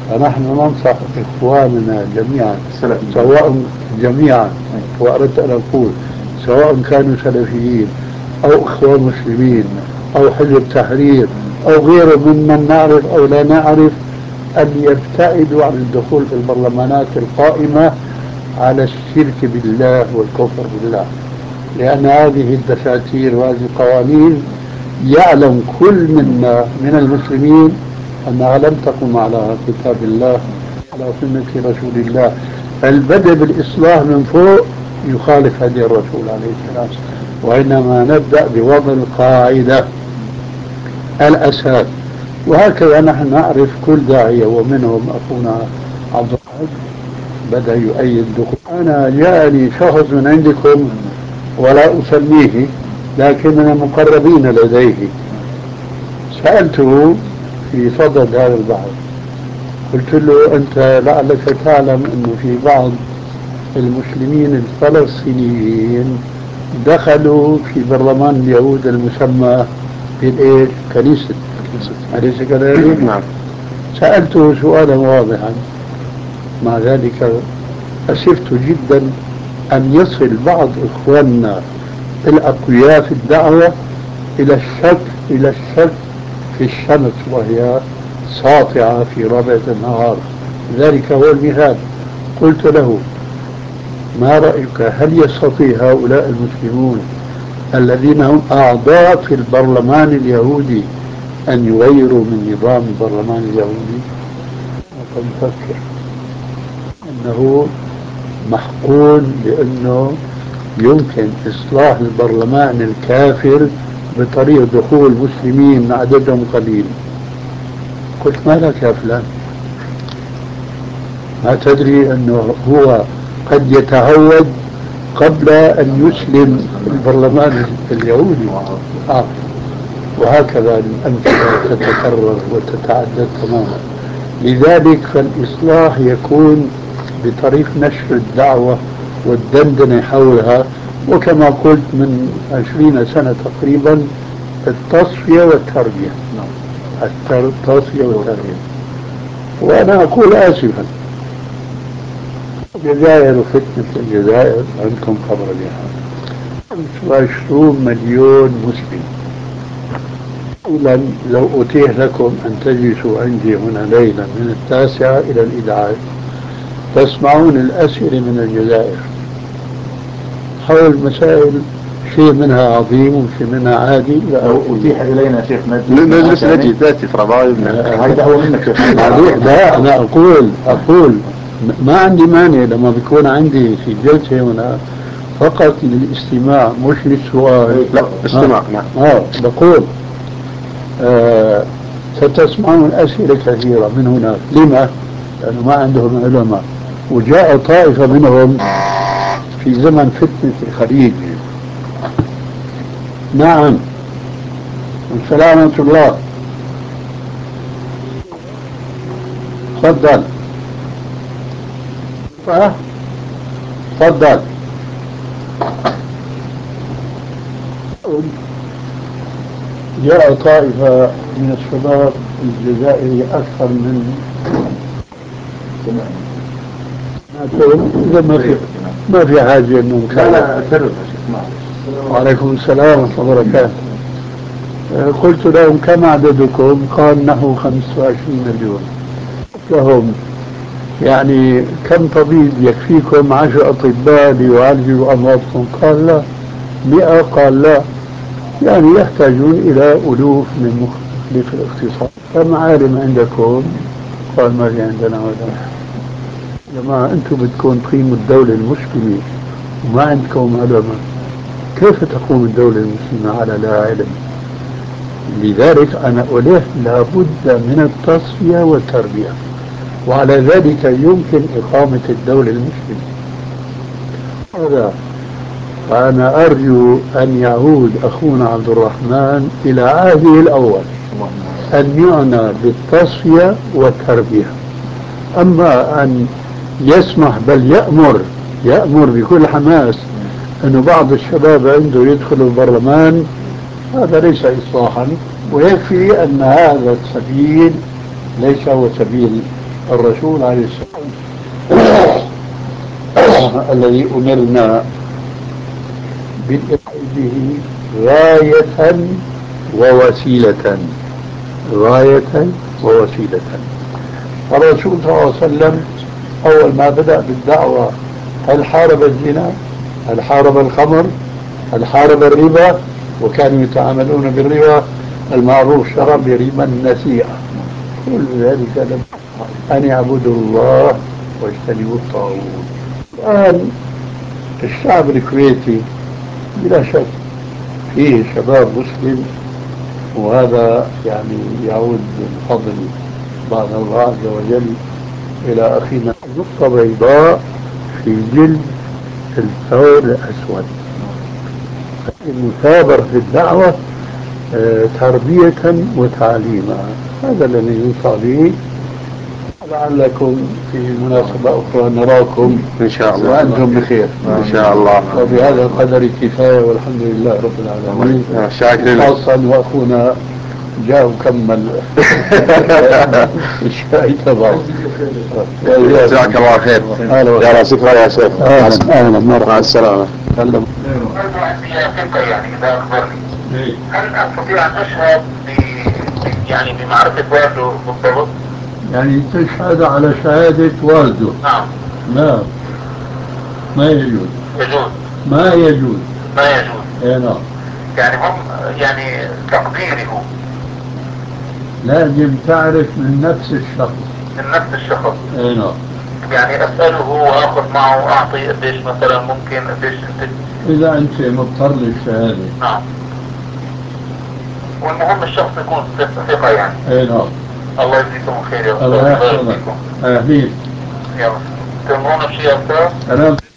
فنحن ننصح إخواننا جميعا سواء جميعا، وأردت أن أقول سواء كانوا سلفيين أو إخوان مسلمين أو حزب تحرير أو غيره ممن نعرف أو لا نعرف، أن يبتعدوا عن الدخول في البرلمانات القائمة على الشرك بالله والكفر بالله، لأن هذه الدساتير وهذه القوانين يعلم كل منا من المسلمين أنها لم تقم على كتاب الله على سنة رسول الله. البدء بالإصلاح من فوق يخالف هدي الرسول عليه السلام، وإنما نبدأ بوضع القاعدة الأساس. وهكذا نحن نعرف كل داعية، ومنهم أخونا عبد الرحمن بدأ يؤيد دخول. أنا جاءني شخص من عندكم ولا أسميه لكن من المقربين لديه، سألته في صدد هذا البحث، قلت له أنت لعلك تعلم أنه في بعض المسلمين الفلسطينيين دخلوا في برلمان اليهود المسمى بالإيش؟ كنيسة، أليس كذلك؟ نعم. سألته سؤالا واضحا، مع ذلك أسفت جدا أن يصل بعض إخواننا الأقوياء في الدعوة إلى الشك في الشمس وهي ساطعة في ربع النهار. ذلك هو المثال. قلت له ما رأيك، هل يستطيع هؤلاء المسلمون الذين هم أعضاء في البرلمان اليهودي أن يغيروا من نظام البرلمان اليهودي؟ وقد يفكر أنه محقول بأنه يمكن إصلاح البرلمان الكافر بطريقة دخول مسلمين عددهم قليل. قلت ما لك يا فلان، ما تدري أنه هو قد يتهود قبل أن يسلم البرلمان اليهودي؟ وهكذا الأمثلة تتكرر وتتعدد تماما. لذلك فالإصلاح يكون بطريق نشر الدعوة والدندنة حولها، وكما قلت من 20 سنة تقريبا التصفية والتربية. التصفية والتربية. وأنا أقول آسفا، الجزائر وفتنة الجزائر عندكم خبر بها، 25 مليون مسلم. إذا لو أتيح لكم أن تجلسوا عندي هنا ليلا من 9 إلى 11 تسمعون الأسئلة من الجزائر حول مسائل، شيء منها عظيم وشيء منها عادي. لو أتيح إلينا شيخنا نجلس تأتي في ربايبنا. هاي دعوة منك شيخ. لا أنا أقول ما عندي مانع لما بيكون عندي في جلسة هنا فقط للاستماع مش للسؤال. لا استماع. نعم. بقول ستسمعون أسئلة كثيرة من هناك. لما؟ لأنه ما عندهم علماء، وجاء طائفة منهم في زمن فتنة الخليج. نعم. سلامة الله. تفضل. تفضل. جاء طائفة من الشباب الجزائري أكثر من ما في حاجة انه لا أسرد. وعليكم السلام ورحمة الله وبركاته. قلت لهم كم عددكم؟ قال نحو 25 مليون. لهم يعني كم طبيب يكفيكم 10 أطباء ليعالجوا أمراضكم؟ قال لا. 100؟ قال لا. يعني يحتاجون إلى ألوف من مختلف الاختصاص. كم عالم عندكم؟ قال ما في عندنا ولا. يا جماعة أنتم بدكم تقيموا الدولة المسلمة وما عندكم علماء، كيف تقوم الدولة المسلمة على لا علم؟ لذلك أنا أقول لابد من التصفية والتربية، وعلى ذلك يمكن إقامة الدولة المسلمة. هذا فأنا أرجو أن يعود أخونا عبد الرحمن إلى عهده الأول، أن يعنى بالتصفية والتربية. أما أن يسمح بل يأمر بكل حماس أنه بعض الشباب عنده يدخلوا البرلمان، هذا ليس إصلاحا. ويكفي أن هذا السبيل ليس هو سبيل الرسول عليه السلام الذي أمرنا بالإقامة غاية ووسيلة، غاية ووسيلة. الرسول صلى الله عليه وسلم أول ما بدأ بالدعوة هل حارب الزنا؟ هل حارب الخمر؟ هل حارب الربا؟ وكانوا يتعاملون بالربا المعروف شرعا بربا النسيئة. كل ذلك أن يعبدوا الله واجتنبوا الطاغوت. الآن الشعب الكويتي بلا شك فيه شباب مسلم، وهذا يعني يعود بالفضل بعد الله عز وجل إلى أخينا نقطة بيضاء في جلد الثور الأسود. المثابرة في الدعوة تربية وتعليما، هذا الذي يوصى به. لعلكم في مناسبة أخرى نراكم إن شاء الله وأنتم بخير إن شاء الله. وبهذا القدر كفاية والحمد لله رب العالمين. شاكرين خاصة وأخونا جاء وكمل الشاي تبعه. جزاك الله خير. يا ذكرى يا شيخ. أهلا مع السلامة. سلم. يعني إذا أخبرني هل أستطيع أن أشهد يعني بمعرفة والده بالضبط؟ يعني تشهد على شهادة والده؟ نعم. لا، ما يجوز. يجوز؟ ما يجوز. ما يجوز. اي نعم. يعني هم يعني تقديره لازم تعرف من نفس الشخص. من نفس الشخص. اي نعم. يعني أسأله وأخذ معه أعطي قديش مثلا ممكن قديش أنت إذا أنت مضطر للشهادة. نعم. والمهم الشخص يكون ثقة يعني. اي نعم. الله يجزيكم خير يا أستاذ. الله يحفظك. آمين. يلا تمرون بشيء يا أستاذ؟ سلام.